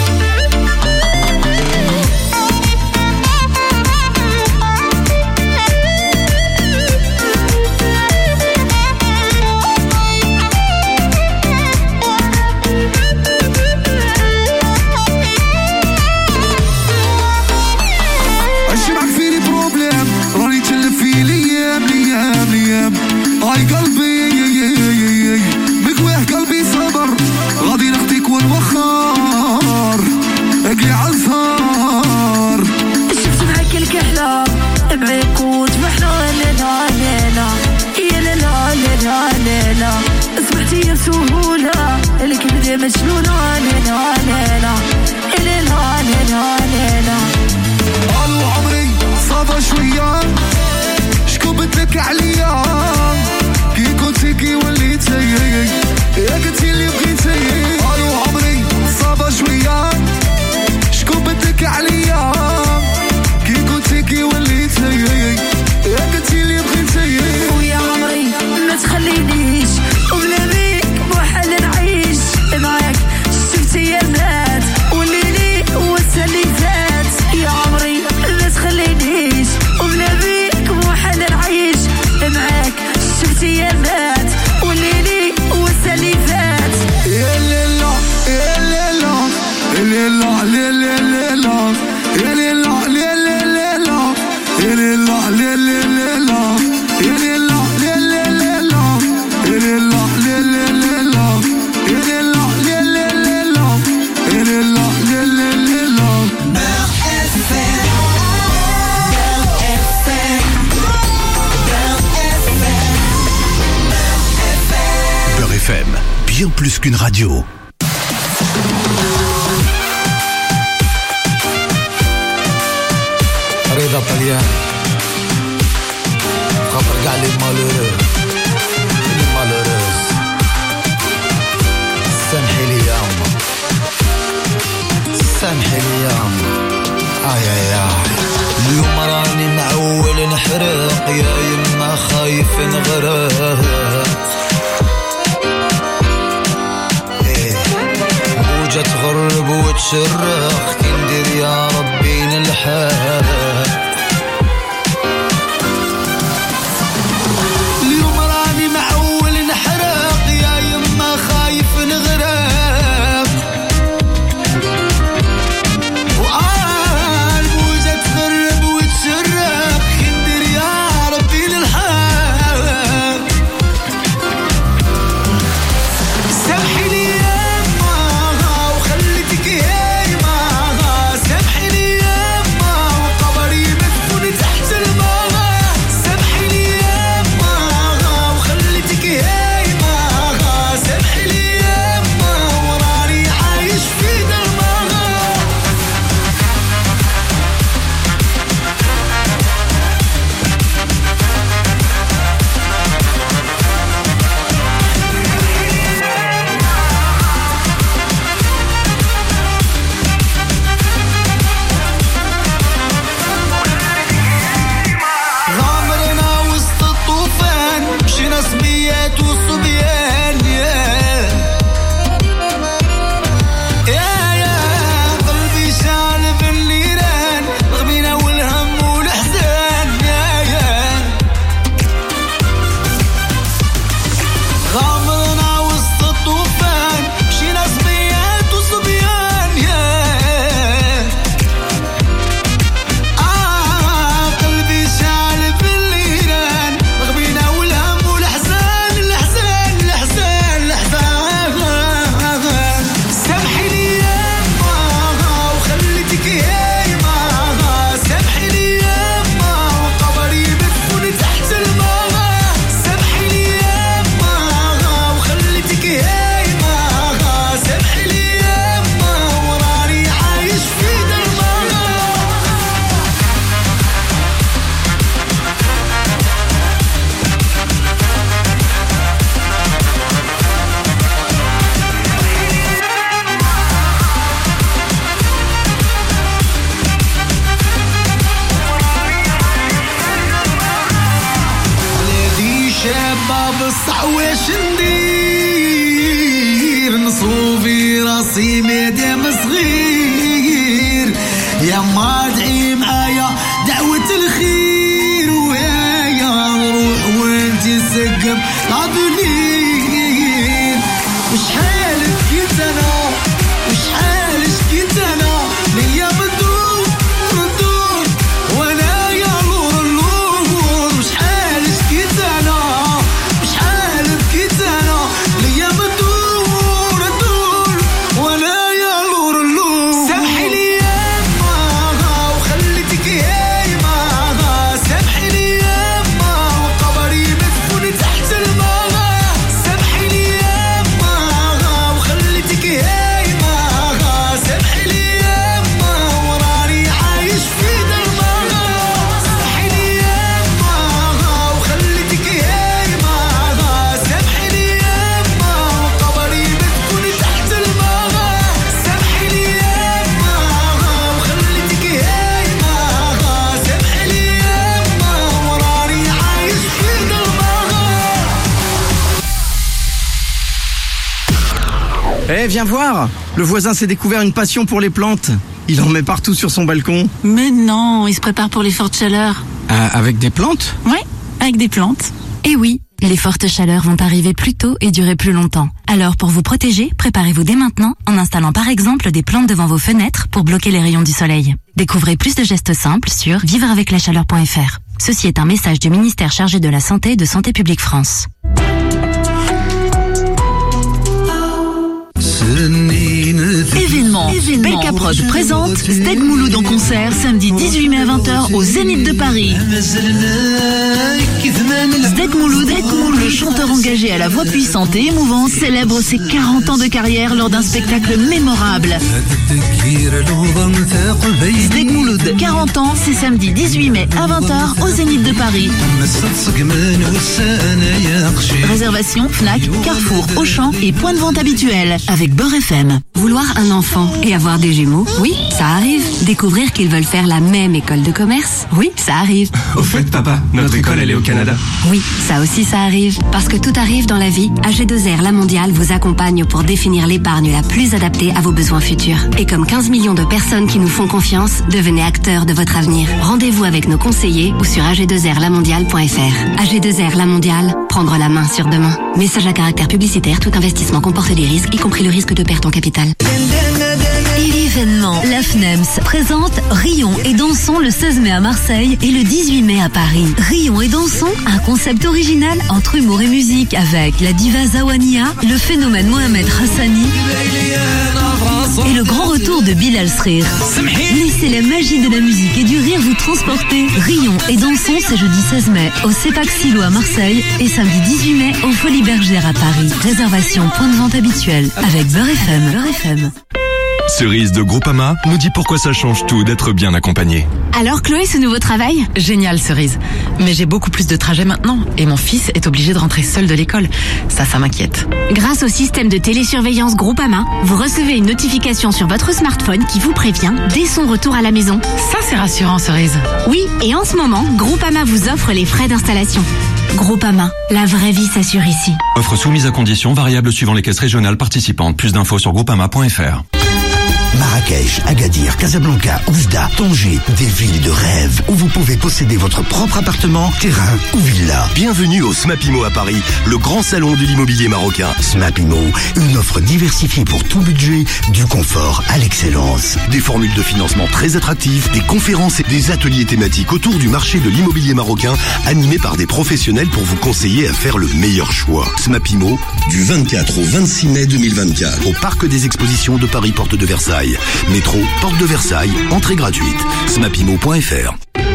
Speaker 4: اش معك فيني بروبليم راني تلف في ليام هاي قلبي مقويه قلبي صبر غادي نخطيك والوخار اقلي عالثار
Speaker 6: شفت معاك الكحلة معاك وتبحنا لا يا لا اصبحتي يا سهولة الكبدة مجنونة لا
Speaker 4: الو عمري صافا شوية شكون بدك عليا كي كنتي كي وليتي يا قلتي اللي بغيتي الو عمري صافا شوية شكون بدك عليا كي كنتي كي وليتي يا قلتي اللي بغيتي
Speaker 6: ويا عمري ما تخلينيش وبلا بيك محال نعيش معاك شفتي يا بنات وليلي والسالي فات يا عمري ما تخلينيش وبلا بيك محال نعيش معاك شفتي يا بنات وليلي والسالي فات
Speaker 4: يا ليلا يا ليلا يا ليلا يا ليلا يا ليلا يا ليلا يا ليلا يا ليلا يا ليلا يا ليلا يا ليلا يا ليلا يا ليلا يا ليلا يا ليلا يا ليلا
Speaker 20: Beurre FM, bien plus qu'une radio.
Speaker 5: رضا طليان خاطر كاع لي مالورو مالوروز سامحي لي يا أما سامحي لي يا أما آي اليوم راني معول نحرق يا يما خايف نغرق موجة تغرب وتشرخ كي ندير يا ربي نلحق اليوم راني معول نحرق يا يما خايف نغرق الموجة تغرب وتشرخ كي ندير يا ربي نلحق سامحي لي
Speaker 9: Viens voir. Le voisin s'est découvert une passion pour les plantes. Il en met partout sur son balcon.
Speaker 7: Mais non, il se prépare pour les fortes chaleurs.
Speaker 9: Avec des plantes ?
Speaker 7: Oui, avec des plantes.
Speaker 8: Et oui, les fortes chaleurs vont arriver plus tôt et durer plus longtemps. Alors pour vous protéger, préparez-vous dès maintenant en installant par exemple des plantes devant vos fenêtres pour bloquer les rayons du soleil. Découvrez plus de gestes simples sur vivreaveclachaleur.fr. Ceci est un message du ministère chargé de la Santé et de Santé publique France.
Speaker 10: Événement. Belkaprod présente Zdeg Mouloud en concert samedi 18 mai à 20h au Zénith de Paris. Zdeg Mouloud, le chanteur engagé à la voix puissante et émouvante, célèbre ses 40 ans de carrière lors d'un spectacle mémorable. Zdeg Mouloud, 40 ans, c'est samedi 18 mai à 20h au Zénith de Paris. Réservation Fnac, Carrefour, Auchan et point de vente habituel avec Beurre FM.
Speaker 8: Vouloir un enfant et Avoir des jumeaux, oui, ça arrive. Découvrir qu'ils veulent faire la même école de commerce, oui, ça arrive.
Speaker 11: Au fait, papa, notre école, elle est au Canada.
Speaker 8: Oui, ça aussi, ça arrive. Parce que tout arrive dans la vie, AG2R La Mondiale vous accompagne pour définir l'épargne la plus adaptée à vos besoins futurs. Et comme 15 millions de personnes qui nous font confiance, devenez acteurs de votre avenir. Rendez-vous avec nos conseillers ou sur ag2rlamondiale.fr. AG2R La Mondiale, prendre la main sur demain. Message à caractère publicitaire, tout investissement comporte des risques, y compris le risque de perte en capital.
Speaker 6: Événement, la FNEMS présente Rions et dansons le 16 mai à Marseille et le 18 mai à Paris. Rions et dansons, un concept original entre humour et musique avec la diva Zawania, le phénomène Mohamed Hassani et le grand retour de Bilal Srir. Laissez la magie de la musique et du rire vous transporter. Rions et dansons, c'est jeudi 16 mai au CEPAC Silo à Marseille et samedi 18 mai au Folies Bergères à Paris. Réservation point de vente habituel avec Beurre FM. Beurre FM.
Speaker 12: Cerise de Groupama nous dit pourquoi ça change tout d'être bien accompagné.
Speaker 7: Alors Chloé, ce nouveau travail?
Speaker 13: Génial Cerise. Mais j'ai beaucoup plus de trajets maintenant et mon fils est obligé de rentrer seul de l'école. Ça m'inquiète.
Speaker 7: Grâce au système de télésurveillance Groupama, vous recevez une notification sur votre smartphone qui vous prévient dès son retour à la maison.
Speaker 13: Ça c'est rassurant Cerise.
Speaker 7: Oui, et en ce moment, Groupama vous offre les frais d'installation. Groupama, la vraie vie s'assure ici.
Speaker 12: Offre soumise à conditions variables suivant les caisses régionales participantes. Plus d'infos sur groupama.fr.
Speaker 14: Marrakech, Agadir, Casablanca, Oujda, Tanger, des villes de rêve où vous pouvez posséder votre propre appartement, terrain ou villa.
Speaker 15: Bienvenue au SMAPIMO à Paris, le grand salon de l'immobilier marocain.
Speaker 14: SMAPIMO, une offre diversifiée pour tout budget, du confort à l'excellence.
Speaker 15: Des formules de financement très attractives, des conférences et des ateliers thématiques autour du marché de l'immobilier marocain, animés par des professionnels pour vous conseiller à faire le meilleur choix. SMAPIMO, du 24 au 26 mai 2024, au Parc des Expositions de Paris, Porte de Versailles. Métro, Porte de Versailles, entrée gratuite. smapimo.fr.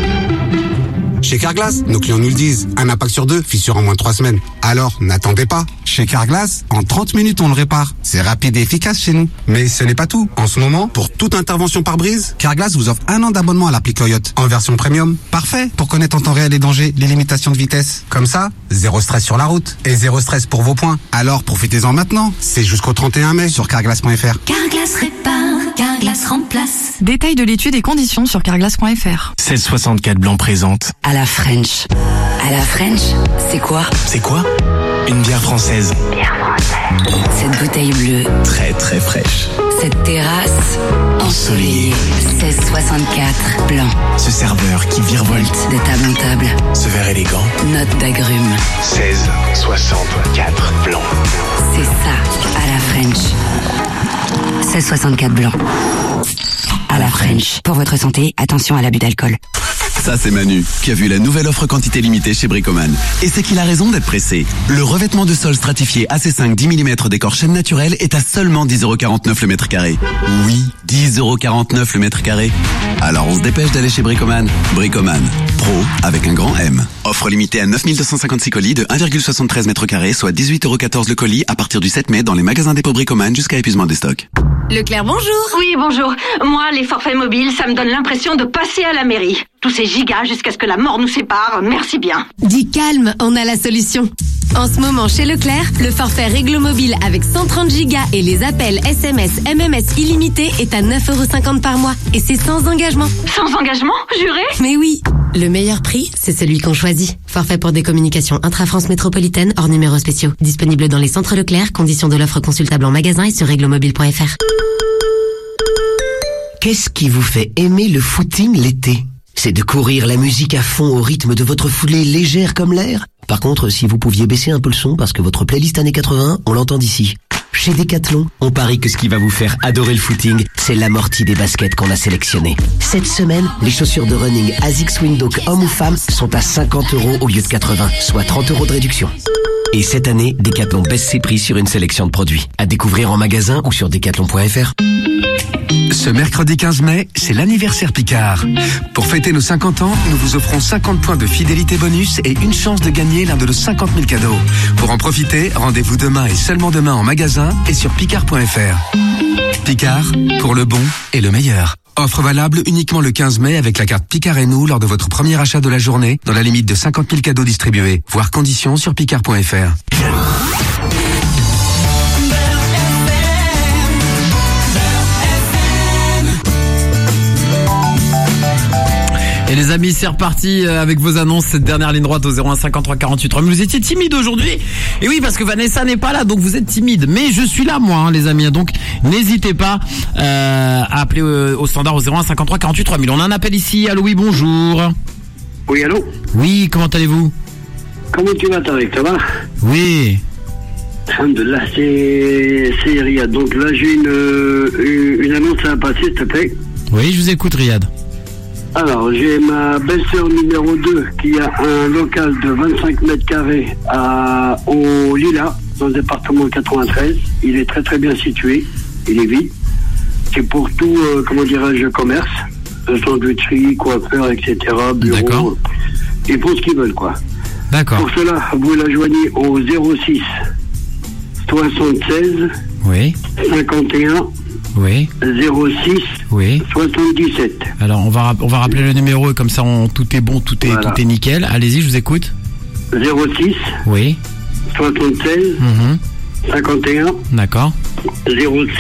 Speaker 16: Chez Carglass, nos clients nous le disent, un impact sur deux, fissure en moins de 3 semaines. Alors, n'attendez pas. Chez Carglass, en 30 minutes, on le répare. C'est rapide et efficace chez nous. Mais ce n'est pas tout. En ce moment, pour toute intervention par brise, Carglass vous offre 1 an d'abonnement à l'appli Coyote, en version premium. Parfait pour connaître en temps réel les dangers, les limitations de vitesse. Comme ça, zéro stress sur la route. Et zéro stress pour vos points. Alors, profitez-en maintenant. C'est jusqu'au 31 mai sur carglass.fr.
Speaker 6: Carglass répare, Carglass remplace.
Speaker 13: Détail de l'étude et conditions sur carglass.fr.
Speaker 11: 1664 blanc présente.
Speaker 6: À la French. À la French, c'est quoi?
Speaker 11: C'est quoi? Une bière française.
Speaker 6: Bière française. Cette bouteille bleue.
Speaker 11: Très très fraîche.
Speaker 6: Cette terrasse ensoleillée. 1664 blanc.
Speaker 11: Ce serveur qui virevolte
Speaker 6: de table en table.
Speaker 11: Ce verre élégant.
Speaker 6: Note d'agrumes.
Speaker 11: 1664 blanc.
Speaker 6: C'est ça, à la French. 1664 blanc. À la French. Pour votre santé, attention à l'abus d'alcool.
Speaker 15: Ça c'est Manu, qui a vu la nouvelle offre quantité limitée chez Bricoman. Et c'est qu'il a raison d'être pressé. Le revêtement de sol stratifié AC5 10 mm décor chêne naturel est à seulement 10,49€ le mètre carré. Oui, 10,49€ le mètre carré. Alors on se dépêche d'aller chez Bricoman. Bricoman, pro avec un grand M. Offre limitée à 9256 colis de 1,73 mètres carrés, soit 18,14€ le colis à partir du 7 mai dans les magasins dépôt Bricoman jusqu'à épuisement des stocks.
Speaker 18: Leclerc, bonjour. Oui, bonjour. Moi, les forfaits mobiles, ça me donne l'impression de passer à la mairie. Tous ces gigas jusqu'à ce que la mort nous sépare, merci bien.
Speaker 17: Dis calme, on a la solution. En ce moment, chez Leclerc, le forfait Réglo Mobile avec 130 gigas et les appels SMS, MMS illimités est à 9,50€ par mois. Et c'est sans engagement.
Speaker 18: Sans engagement, juré?
Speaker 17: Mais oui. Le meilleur prix, c'est celui qu'on choisit. Forfait pour des communications intra-France métropolitaine hors numéros spéciaux. Disponible dans les centres Leclerc, conditions de l'offre consultable en magasin et sur réglomobile.fr.
Speaker 27: Qu'est-ce qui vous fait aimer le footing l'été? C'est de courir la musique à fond au rythme de votre foulée légère comme l'air? Par contre, si vous pouviez baisser un peu le son parce que votre playlist années 80, on l'entend d'ici. Chez Decathlon, on parie que ce qui va vous faire adorer le footing, c'est l'amorti des baskets qu'on a sélectionnées. Cette semaine, les chaussures de running ASICS Windhoek hommes ou femmes sont à 50€ au lieu de 80, soit 30€ de réduction. Et cette année, Decathlon baisse ses prix sur une sélection de produits. À découvrir en magasin ou sur decathlon.fr.
Speaker 28: Ce mercredi 15 mai, c'est l'anniversaire Picard. Pour fêter nos 50 ans, nous vous offrons 50 points de fidélité bonus et une chance de gagner l'un de nos 50 000 cadeaux. Pour en profiter, rendez-vous demain et seulement demain en magasin et sur picard.fr. Picard, pour le bon et le meilleur. Offre valable uniquement le 15 mai avec la carte Picard et nous lors de votre premier achat de la journée dans la limite de 50 000 cadeaux distribués. Voir conditions sur picard.fr.
Speaker 1: Et les amis, c'est reparti avec vos annonces, cette dernière ligne droite au 01 53 48 3000. Vous étiez timide aujourd'hui. Et oui, parce que Vanessa n'est pas là, donc vous êtes timide. Mais je suis là, moi, les amis. Donc, n'hésitez pas à appeler au standard au 01 53 48 3000. On a un appel ici. Allô, oui, bonjour.
Speaker 2: Oui, allô?
Speaker 1: Oui, comment allez-vous?
Speaker 2: Comment tu vas, Tarek? Ça va?
Speaker 1: Oui.
Speaker 2: Alhamdulillah, c'est Riyad. Donc là, j'ai une annonce à passer, s'il te plaît.
Speaker 1: Oui, je vous écoute, Riyad.
Speaker 2: Alors, j'ai ma belle-sœur numéro 2 qui a un local de 25 mètres carrés au Lila, dans le département 93. Il est très très bien situé. Il est vide. C'est pour tout, comment dirais-je, commerce. Sandwicherie, coiffeur, etc. Bureau.
Speaker 1: D'accord.
Speaker 2: Ils font ce qu'ils veulent, quoi.
Speaker 1: D'accord.
Speaker 2: Pour cela, vous la joignez au 06 76
Speaker 1: oui
Speaker 2: 51
Speaker 1: oui
Speaker 2: 06
Speaker 1: oui
Speaker 2: 77.
Speaker 1: Alors on va rappeler le numéro et comme ça tout est bon, tout est nickel. Allez-y, je vous écoute.
Speaker 2: 06
Speaker 1: oui
Speaker 2: 76 51
Speaker 1: d'accord
Speaker 2: 06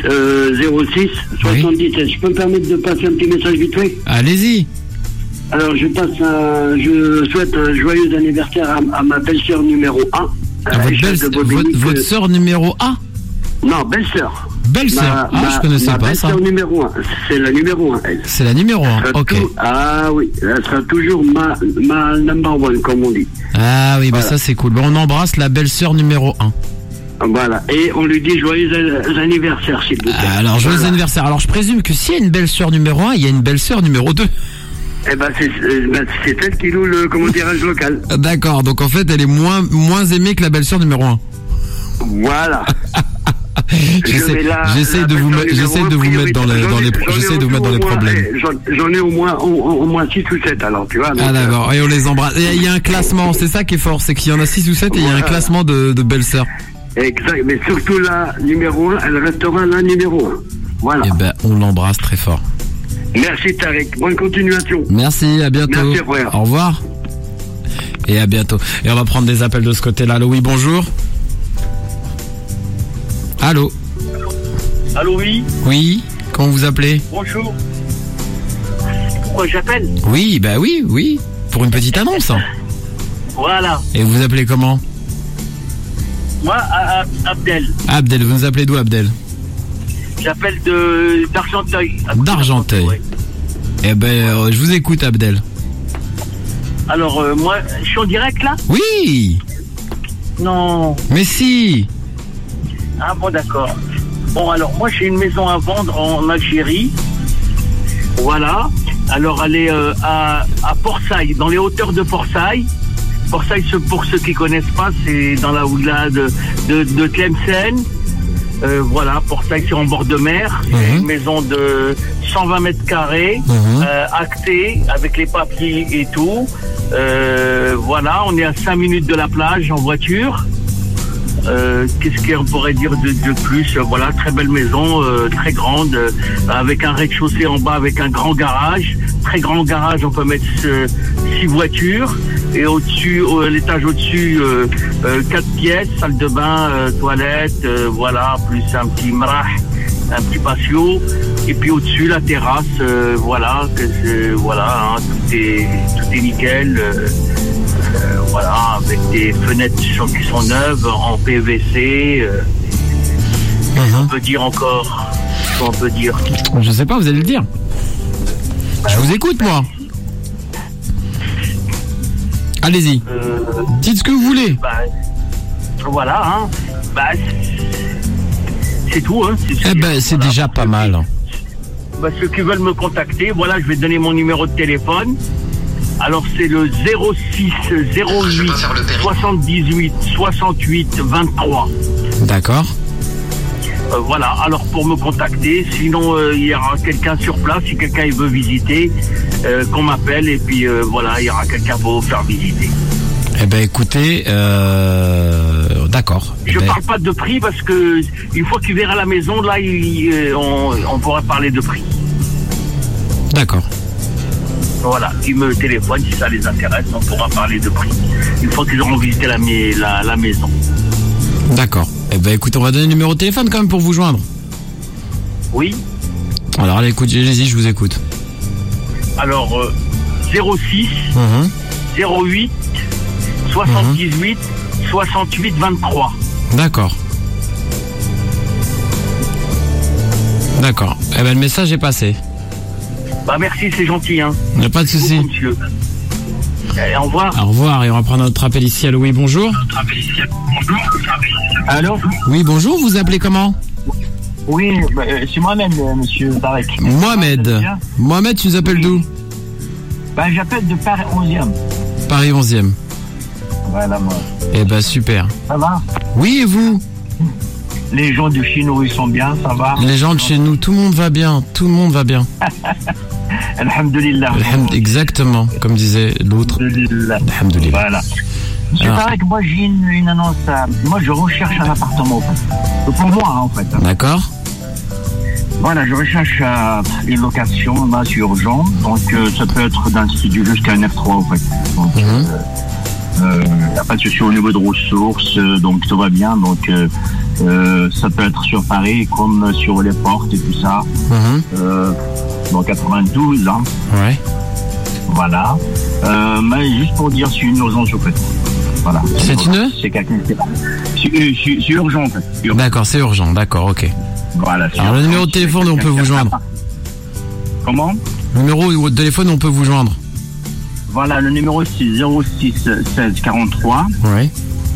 Speaker 2: 77. Oui. Je peux me permettre de passer un petit message vite fait?
Speaker 1: Allez-y.
Speaker 2: Alors je souhaite un joyeux anniversaire à ma belle-sœur numéro 1.
Speaker 1: Votre sœur numéro 1?
Speaker 2: Non, belle-sœur.
Speaker 1: Belle-sœur. Je connaissais pas ça.
Speaker 2: Belle-sœur numéro 1. C'est la numéro 1, elle.
Speaker 1: C'est la numéro 1, ok.
Speaker 2: Oui, elle sera toujours ma number one, comme on dit.
Speaker 1: Ah oui, voilà. Ça c'est cool. On embrasse la belle-sœur numéro 1.
Speaker 2: Voilà, et on lui dit joyeux anniversaire, s'il vous plaît.
Speaker 1: Alors, joyeux anniversaire. Alors, je présume que s'il y a une belle-sœur numéro 1, il y a une belle-sœur numéro 2.
Speaker 2: Eh ben, c'est elle qui loue le, comment dirais-je, local.
Speaker 1: D'accord, donc en fait, elle est moins aimée que la belle-sœur numéro 1.
Speaker 2: Voilà.
Speaker 1: J'essaie de vous mettre dans les problèmes.
Speaker 2: J'en ai au moins 6 ou 7, alors, tu vois.
Speaker 1: Ah d'accord, et on les embrasse. Et il y a un classement, c'est ça qui est fort, c'est qu'il y en a 6 ou 7 et il y a un classement de belles-sœurs.
Speaker 2: Exact, mais surtout la numéro 1, elle restera la numéro 1. Voilà.
Speaker 1: Eh ben, on l'embrasse très fort.
Speaker 2: Merci Tarek, bonne continuation.
Speaker 1: Merci, à bientôt.
Speaker 2: Merci frère.
Speaker 1: Au revoir. Et à bientôt. Et on va prendre des appels de ce côté-là. Allô, oui, bonjour. Allô.
Speaker 2: Allô, oui.
Speaker 1: Oui, comment vous appelez?
Speaker 2: Bonjour. Pourquoi j'appelle?
Speaker 1: Oui, bah oui, pour une petite annonce.
Speaker 2: Voilà.
Speaker 1: Et vous vous appelez comment?
Speaker 2: Moi, Abdel.
Speaker 1: Abdel, vous nous appelez d'où, Abdel?
Speaker 2: J'appelle d'Argenteuil.
Speaker 1: D'Argenteuil. Eh ben, je vous écoute, Abdel.
Speaker 2: Alors, moi, je suis en direct, là?
Speaker 1: Oui.
Speaker 2: Non.
Speaker 1: Mais si.
Speaker 2: Ah bon, d'accord. Bon, alors, moi, j'ai une maison à vendre en Algérie. Voilà. Alors, elle est à Port-Saïd, dans les hauteurs de Port-Saïd. Port-Saïd, pour ceux qui connaissent pas, c'est dans la oula de Tlemcen. Voilà, Port-Saïd, c'est en bord de mer. C'est une maison de 120 mètres carrés, actée, avec les papiers et tout. Voilà, on est à 5 minutes de la plage en voiture. Qu'est-ce qu'on pourrait dire de plus? Voilà, très belle maison, très grande, avec un rez-de-chaussée en bas, avec un grand garage. Très grand garage, on peut mettre 6 voitures. Et au-dessus, l'étage au-dessus, 4 pièces, salle de bain, toilette, voilà, plus un petit marah, un petit patio. Et puis au-dessus, la terrasse, voilà, voilà, hein, tout est nickel. Voilà, avec des fenêtres qui sont neuves, en PVC. On peut dire encore. On peut dire.
Speaker 1: Je sais pas, vous allez le dire. Je vous écoute, moi. Allez-y. Dites ce que vous voulez.
Speaker 2: Voilà, hein. C'est tout, hein.
Speaker 1: C'est déjà pas mal.
Speaker 2: Ceux qui veulent me contacter, voilà, je vais donner mon numéro de téléphone. Alors c'est le 06 08 78 68 23.
Speaker 1: D'accord.
Speaker 2: Voilà, alors pour me contacter, sinon il y aura quelqu'un sur place, si quelqu'un veut visiter, qu'on m'appelle et puis voilà, il y aura quelqu'un pour vous faire visiter.
Speaker 1: Eh ben écoutez, d'accord.
Speaker 2: Je parle pas de prix parce que une fois qu'il verra la maison, là, on pourra parler de prix.
Speaker 1: D'accord.
Speaker 2: Voilà, ils me téléphonent si ça les intéresse, on pourra parler de prix. Une fois qu'ils auront visité la maison.
Speaker 1: D'accord. Eh ben écoutez, on va donner le numéro de téléphone quand même pour vous joindre.
Speaker 2: Oui.
Speaker 1: Alors allez, allez-y, je vous écoute.
Speaker 2: Alors, 06 08 78 68 23.
Speaker 1: D'accord. D'accord. Eh ben le message est passé.
Speaker 2: Bah merci, c'est gentil, hein.
Speaker 1: Il n'y a pas de souci.
Speaker 2: Monsieur. Allez, au revoir.
Speaker 1: Au revoir, et on va prendre notre appel ici. Allô, oui, bonjour.
Speaker 2: Allô.
Speaker 1: Oui, bonjour, vous appelez comment?
Speaker 2: Oui, c'est Mohamed, monsieur Tarek.
Speaker 1: Mohamed, tu nous appelles d'où?
Speaker 2: Bah j'appelle de Paris 11e.
Speaker 1: Paris 11e.
Speaker 2: Voilà, moi.
Speaker 1: Eh ben super.
Speaker 2: Ça va?
Speaker 1: Oui, et vous?
Speaker 2: Les gens de chez nous, ils sont bien, ça va?
Speaker 1: Les gens de chez nous, tout le monde va bien, tout le monde va bien.
Speaker 2: Alhamdulillah.
Speaker 1: Exactement, comme disait l'autre. Alhamdulillah.
Speaker 2: Voilà. C'est pareil que moi j'ai une annonce. Moi je recherche un appartement en fait. Pour moi en fait.
Speaker 1: D'accord.
Speaker 2: Voilà, je recherche une location, là c'est urgent. Donc ça peut être d'un studio jusqu'à un F3 en fait. Donc y a pas de souci au niveau de ressources, donc tout va bien. Donc ça peut être sur Paris comme sur les portes et tout ça. Dans 92 hein.
Speaker 1: Ouais.
Speaker 2: Voilà. Mais juste pour dire, c'est une urgence en fait. Voilà. C'est quelqu'un qui... C'est urgent en fait.
Speaker 1: D'accord, c'est urgent, d'accord, ok.
Speaker 2: Voilà.
Speaker 1: Alors le numéro de téléphone où on peut vous joindre.
Speaker 2: Comment?
Speaker 1: Le numéro de téléphone où on peut vous joindre.
Speaker 2: Voilà, le numéro c'est 06 16 43.
Speaker 1: Oui.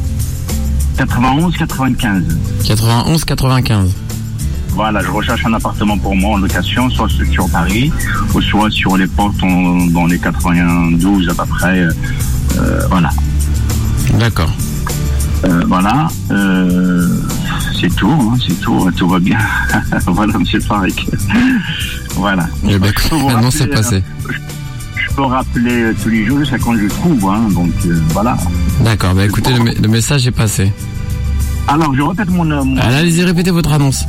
Speaker 2: 91 95.
Speaker 1: 91 95.
Speaker 2: Voilà, je recherche un appartement pour moi en location, soit sur Paris, ou soit sur les portes dans les 92 à peu près. Voilà.
Speaker 1: D'accord.
Speaker 2: Voilà. C'est tout, hein, c'est tout va bien. Voilà, monsieur Farek. Voilà.
Speaker 1: Eh ben, maintenant c'est passé.
Speaker 2: Je peux rappeler tous les jours jusqu'à quand je trouve, hein, donc voilà.
Speaker 1: D'accord, bah écoutez, le message est passé.
Speaker 2: Alors, je répète mon nom.
Speaker 1: Allez-y, répétez votre annonce.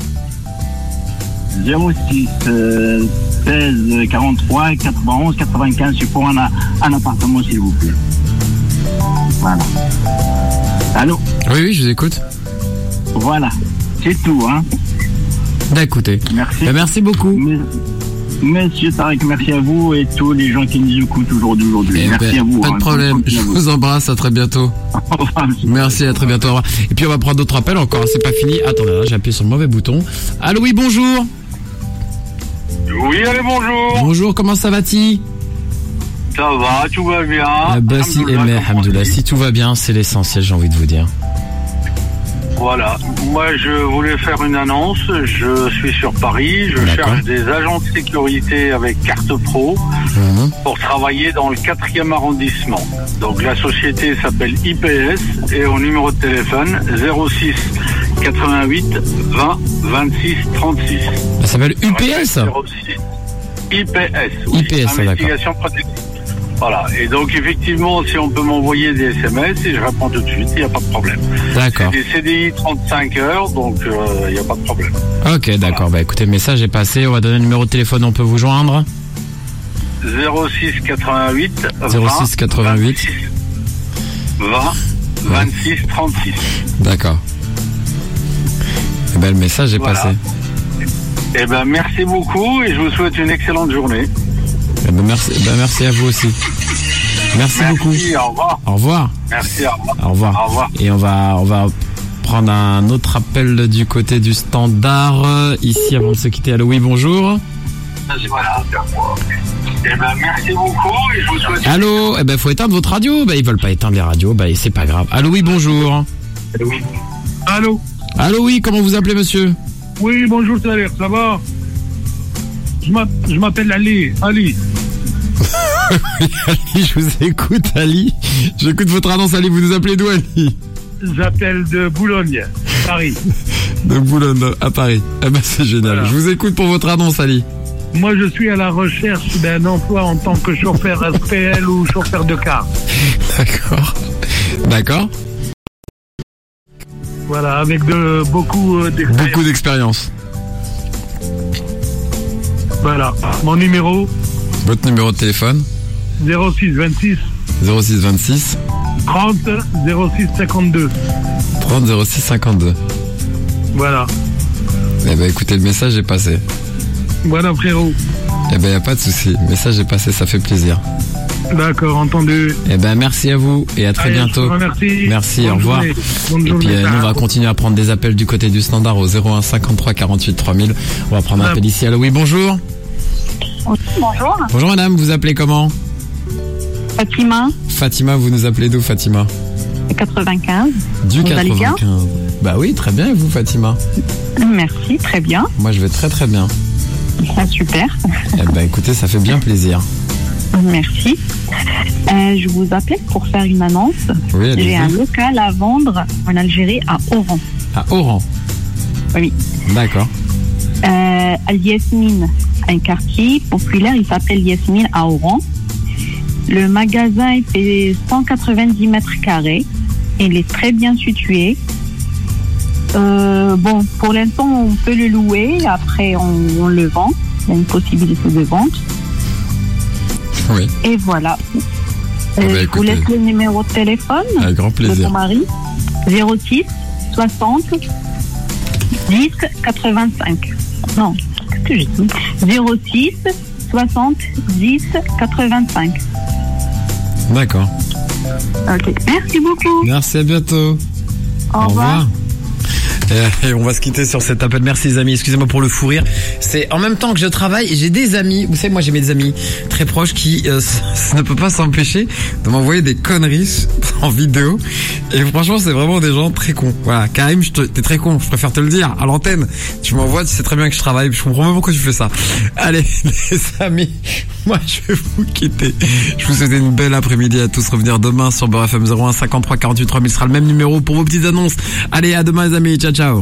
Speaker 2: 06 16 43 91 95, c'est pour un appartement, s'il vous plaît. Voilà. Allô?
Speaker 1: Oui, je vous écoute.
Speaker 2: Voilà, c'est tout, hein.
Speaker 1: Bah écoutez,
Speaker 2: merci.
Speaker 1: Bah, merci beaucoup.
Speaker 2: Monsieur Tarek, merci à vous et tous les gens qui nous écoutent aujourd'hui. Merci à vous.
Speaker 1: Pas de problème, je vous embrasse, à très bientôt. Merci, à très bientôt. Au revoir. Et puis on va prendre d'autres appels encore, c'est pas fini. Attendez, là, j'ai appuyé sur le mauvais bouton. Allô, oui, bonjour.
Speaker 3: Oui, allez, bonjour.
Speaker 1: Bonjour, comment ça va-t-il?
Speaker 3: Ça va, tout va bien.
Speaker 1: Ah bah si, alhamdoulilah, si tout va bien, c'est l'essentiel, j'ai envie de vous dire.
Speaker 3: Voilà, moi je voulais faire une annonce, je suis sur Paris, je cherche des agents de sécurité avec carte pro pour travailler dans le 4e arrondissement. Donc la société s'appelle IPS et au numéro de téléphone 06 88 20 26 36.
Speaker 1: Ça s'appelle UPS?
Speaker 3: IPS,
Speaker 1: oui, IPS,
Speaker 3: investigation protective. Voilà, et donc effectivement, si on peut m'envoyer des SMS, et je réponds tout de suite, il n'y a pas de problème.
Speaker 1: D'accord.
Speaker 3: C'est des CDI 35 heures, donc il n'y a pas de problème.
Speaker 1: Ok, d'accord, voilà. Bah écoutez, le message est passé, on va donner le numéro de téléphone, on peut vous joindre.
Speaker 3: 06 88
Speaker 1: 06 88
Speaker 3: 20 26 36.
Speaker 1: D'accord. Et ben le message est passé.
Speaker 3: Eh ben merci beaucoup et je vous souhaite une excellente journée.
Speaker 1: Eh ben merci à vous aussi. Merci beaucoup.
Speaker 3: Au revoir.
Speaker 1: Au revoir.
Speaker 3: Merci, au revoir.
Speaker 1: Au revoir.
Speaker 3: Au revoir.
Speaker 1: Et on va prendre un autre appel du côté du standard ici avant de se quitter. Allô, oui, bonjour.
Speaker 3: Voilà. Eh ben merci beaucoup et je vous souhaite.
Speaker 1: Allô, eh ben faut éteindre votre radio. Bah ils veulent pas éteindre les radios, bah c'est pas grave. Allô, oui, bonjour.
Speaker 3: Allô.
Speaker 1: Allô, oui, comment vous appelez, monsieur?
Speaker 3: Oui, bonjour Tarek, ça va? Je m'appelle Ali. Ali,
Speaker 1: je vous écoute, Ali. J'écoute votre annonce, Ali. Vous nous appelez d'où, Ali?
Speaker 3: J'appelle de Boulogne, Paris.
Speaker 1: De Boulogne, à Paris. Eh ben, c'est génial. Voilà. Je vous écoute pour votre annonce, Ali.
Speaker 3: Moi, je suis à la recherche d'un emploi en tant que chauffeur SPL ou chauffeur de car.
Speaker 1: D'accord. D'accord.
Speaker 3: Voilà, avec beaucoup d'expérience.
Speaker 1: Beaucoup d'expérience.
Speaker 3: Voilà, mon numéro.
Speaker 1: Votre numéro de téléphone.
Speaker 3: 06 26.
Speaker 1: 06 26.
Speaker 3: 30 06 52.
Speaker 1: 30 06 52.
Speaker 3: Voilà.
Speaker 1: Eh ben écoutez, le message est passé.
Speaker 3: Voilà, frérot.
Speaker 1: Eh ben y a pas de souci, le message est passé, ça fait plaisir.
Speaker 4: D'accord, entendu.
Speaker 1: Eh ben, merci à vous et à très bientôt. Merci, au revoir. Et puis, nous, on va continuer à prendre des appels du côté du standard au 01 53 48 3000. On va prendre un appel ici. Allô, oui, bonjour.
Speaker 19: Bonjour.
Speaker 1: Bonjour madame, vous appelez comment?
Speaker 19: Fatima.
Speaker 1: Fatima, vous nous appelez d'où, Fatima?
Speaker 19: 95.
Speaker 1: Du 95. Bah oui, très bien, et vous, Fatima?
Speaker 19: Merci, très bien.
Speaker 1: Moi, je vais très très bien.
Speaker 19: Ah, super.
Speaker 1: Eh ben, écoutez, ça fait bien plaisir.
Speaker 19: Merci. Je vous appelle pour faire une annonce.
Speaker 1: Oui,
Speaker 19: j'ai un local à vendre en Algérie, à Oran.
Speaker 1: À Oran?
Speaker 19: Oui.
Speaker 1: D'accord.
Speaker 19: Al-Yasmine, un quartier populaire, il s'appelle Yasmine à Oran. Le magasin il fait 190 mètres carrés. Il est très bien situé. Bon, pour l'instant, on peut le louer. Après, on le vend. Il y a une possibilité de vente.
Speaker 1: Oui.
Speaker 19: Et voilà. Je vous laisse le numéro de téléphone.
Speaker 1: Avec grand plaisir.
Speaker 19: De mon mari. 06 60 10 85. Non, qu'est-ce que j'ai dit? 06 60 10 85.
Speaker 1: D'accord.
Speaker 19: Ok, merci beaucoup.
Speaker 1: Merci, à bientôt.
Speaker 19: Au revoir.
Speaker 1: Et on va se quitter sur cet appel. Merci les amis, excusez-moi pour le fou rire. C'est en même temps que je travaille, j'ai des amis, vous savez moi j'ai mes amis très proches qui ne peuvent pas s'empêcher de m'envoyer des conneries en vidéo. Et franchement c'est vraiment des gens très cons. Voilà, Karim, t'es très con, je préfère te le dire à l'antenne. Tu m'envoies, tu sais très bien que je travaille, je comprends même pourquoi tu fais ça. Allez les amis, moi je vais vous quitter. Je vous souhaite une belle après-midi à tous. Revenir demain sur Beurre FM 01 53 48 3000 sera le même numéro pour vos petites annonces. Allez, à demain les amis, ciao ciao.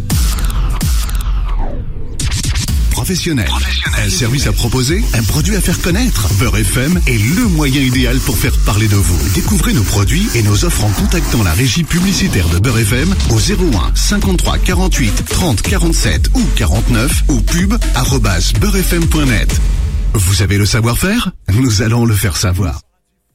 Speaker 21: Professionnel. Un service à proposer, un produit à faire connaître. Beurre FM est le moyen idéal pour faire parler de vous. Découvrez nos produits et nos offres en contactant la régie publicitaire de Beurre FM au 01 53 48 30 47 ou 49 ou pub@beurrefm.net. Vous avez le savoir-faire? Nous allons le faire savoir.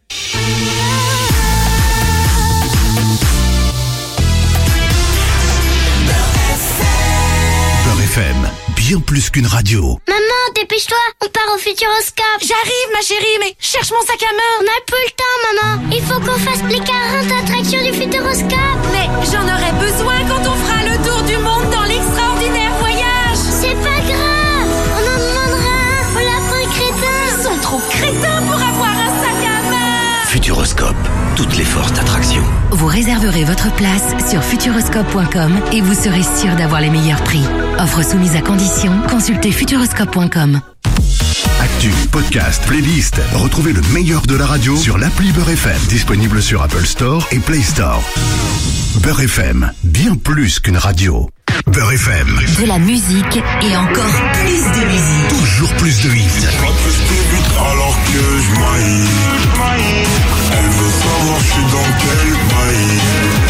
Speaker 21: Beurre FM, bien plus qu'une radio.
Speaker 22: Maman, dépêche-toi, on part au Futuroscope.
Speaker 6: J'arrive ma chérie, mais cherche mon sac à main.
Speaker 22: On n'a plus le temps, maman. Il faut qu'on fasse les 40 attractions du Futuroscope.
Speaker 6: Mais j'en aurai besoin quand on fera le tour du monde dans l'extraordinaire voyage.
Speaker 22: C'est pas grave, on en demandera un aux lapins crétins.
Speaker 6: Ils sont trop crétins pour avoir un sac à main.
Speaker 27: Futuroscope, toutes les forces d'attraction.
Speaker 8: Vous réserverez votre place sur futuroscope.com et vous serez sûr d'avoir les meilleurs prix. Offre soumise à condition, consultez futuroscope.com.
Speaker 21: Actu, podcast, playlist. Retrouvez le meilleur de la radio sur l'appli Beurre FM, disponible sur Apple Store et Play Store. Beurre FM, bien plus qu'une radio. Beurre FM.
Speaker 8: De la musique et encore plus de musique.
Speaker 21: Toujours plus de hits.
Speaker 23: Alors que je maille. Elle veut savoir je suis dans quel maille.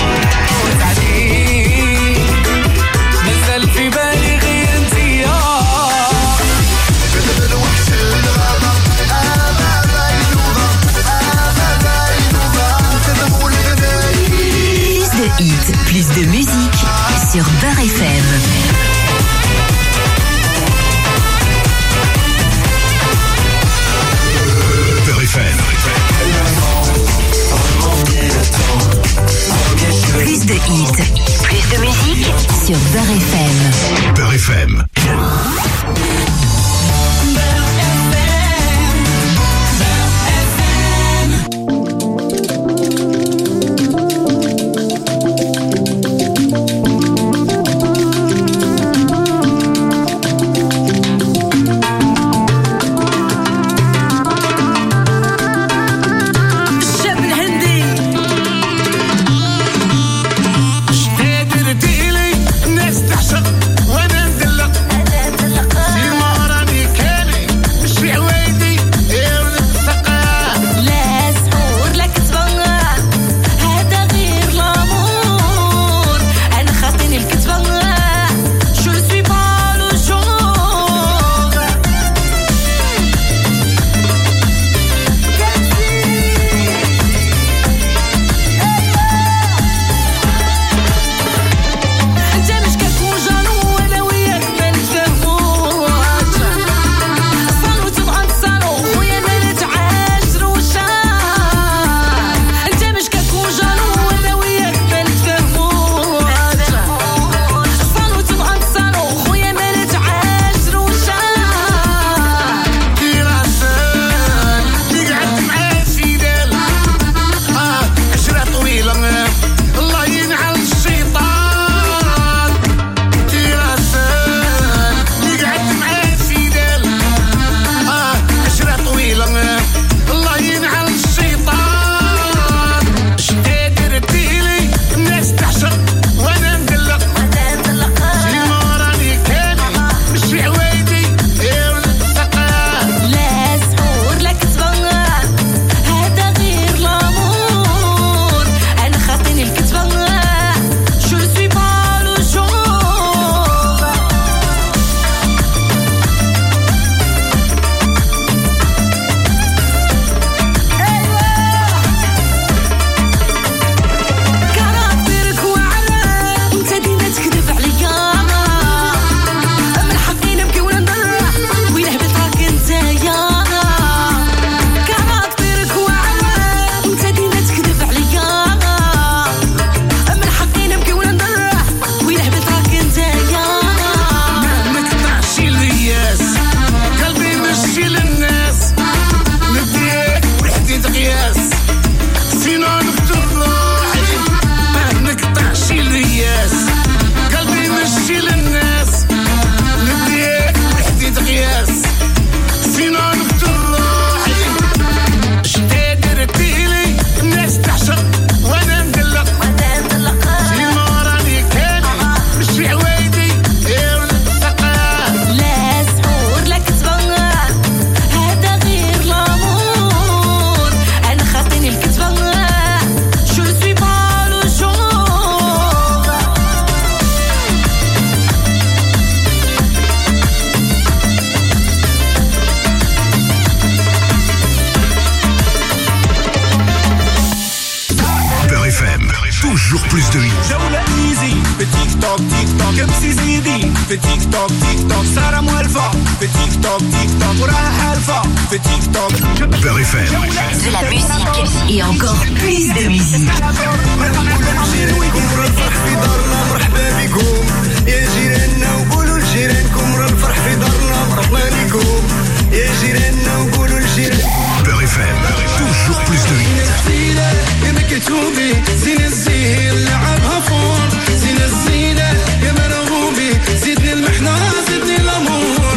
Speaker 8: Plus de musique sur Beurre FM.
Speaker 21: Beurre FM.
Speaker 8: Plus de hits, plus de musique sur Beurre FM.
Speaker 21: Beurre FM.
Speaker 4: تيك توك امسي زيدي في تيك توك سارة موالفة في تيك توك وراها حالفة في تيك توك.
Speaker 21: Beurre FM.
Speaker 7: De la musique et encore plus de musique.
Speaker 4: مرحبا بكم يا جيراننا وقولوا لجيرانكم راه الفرح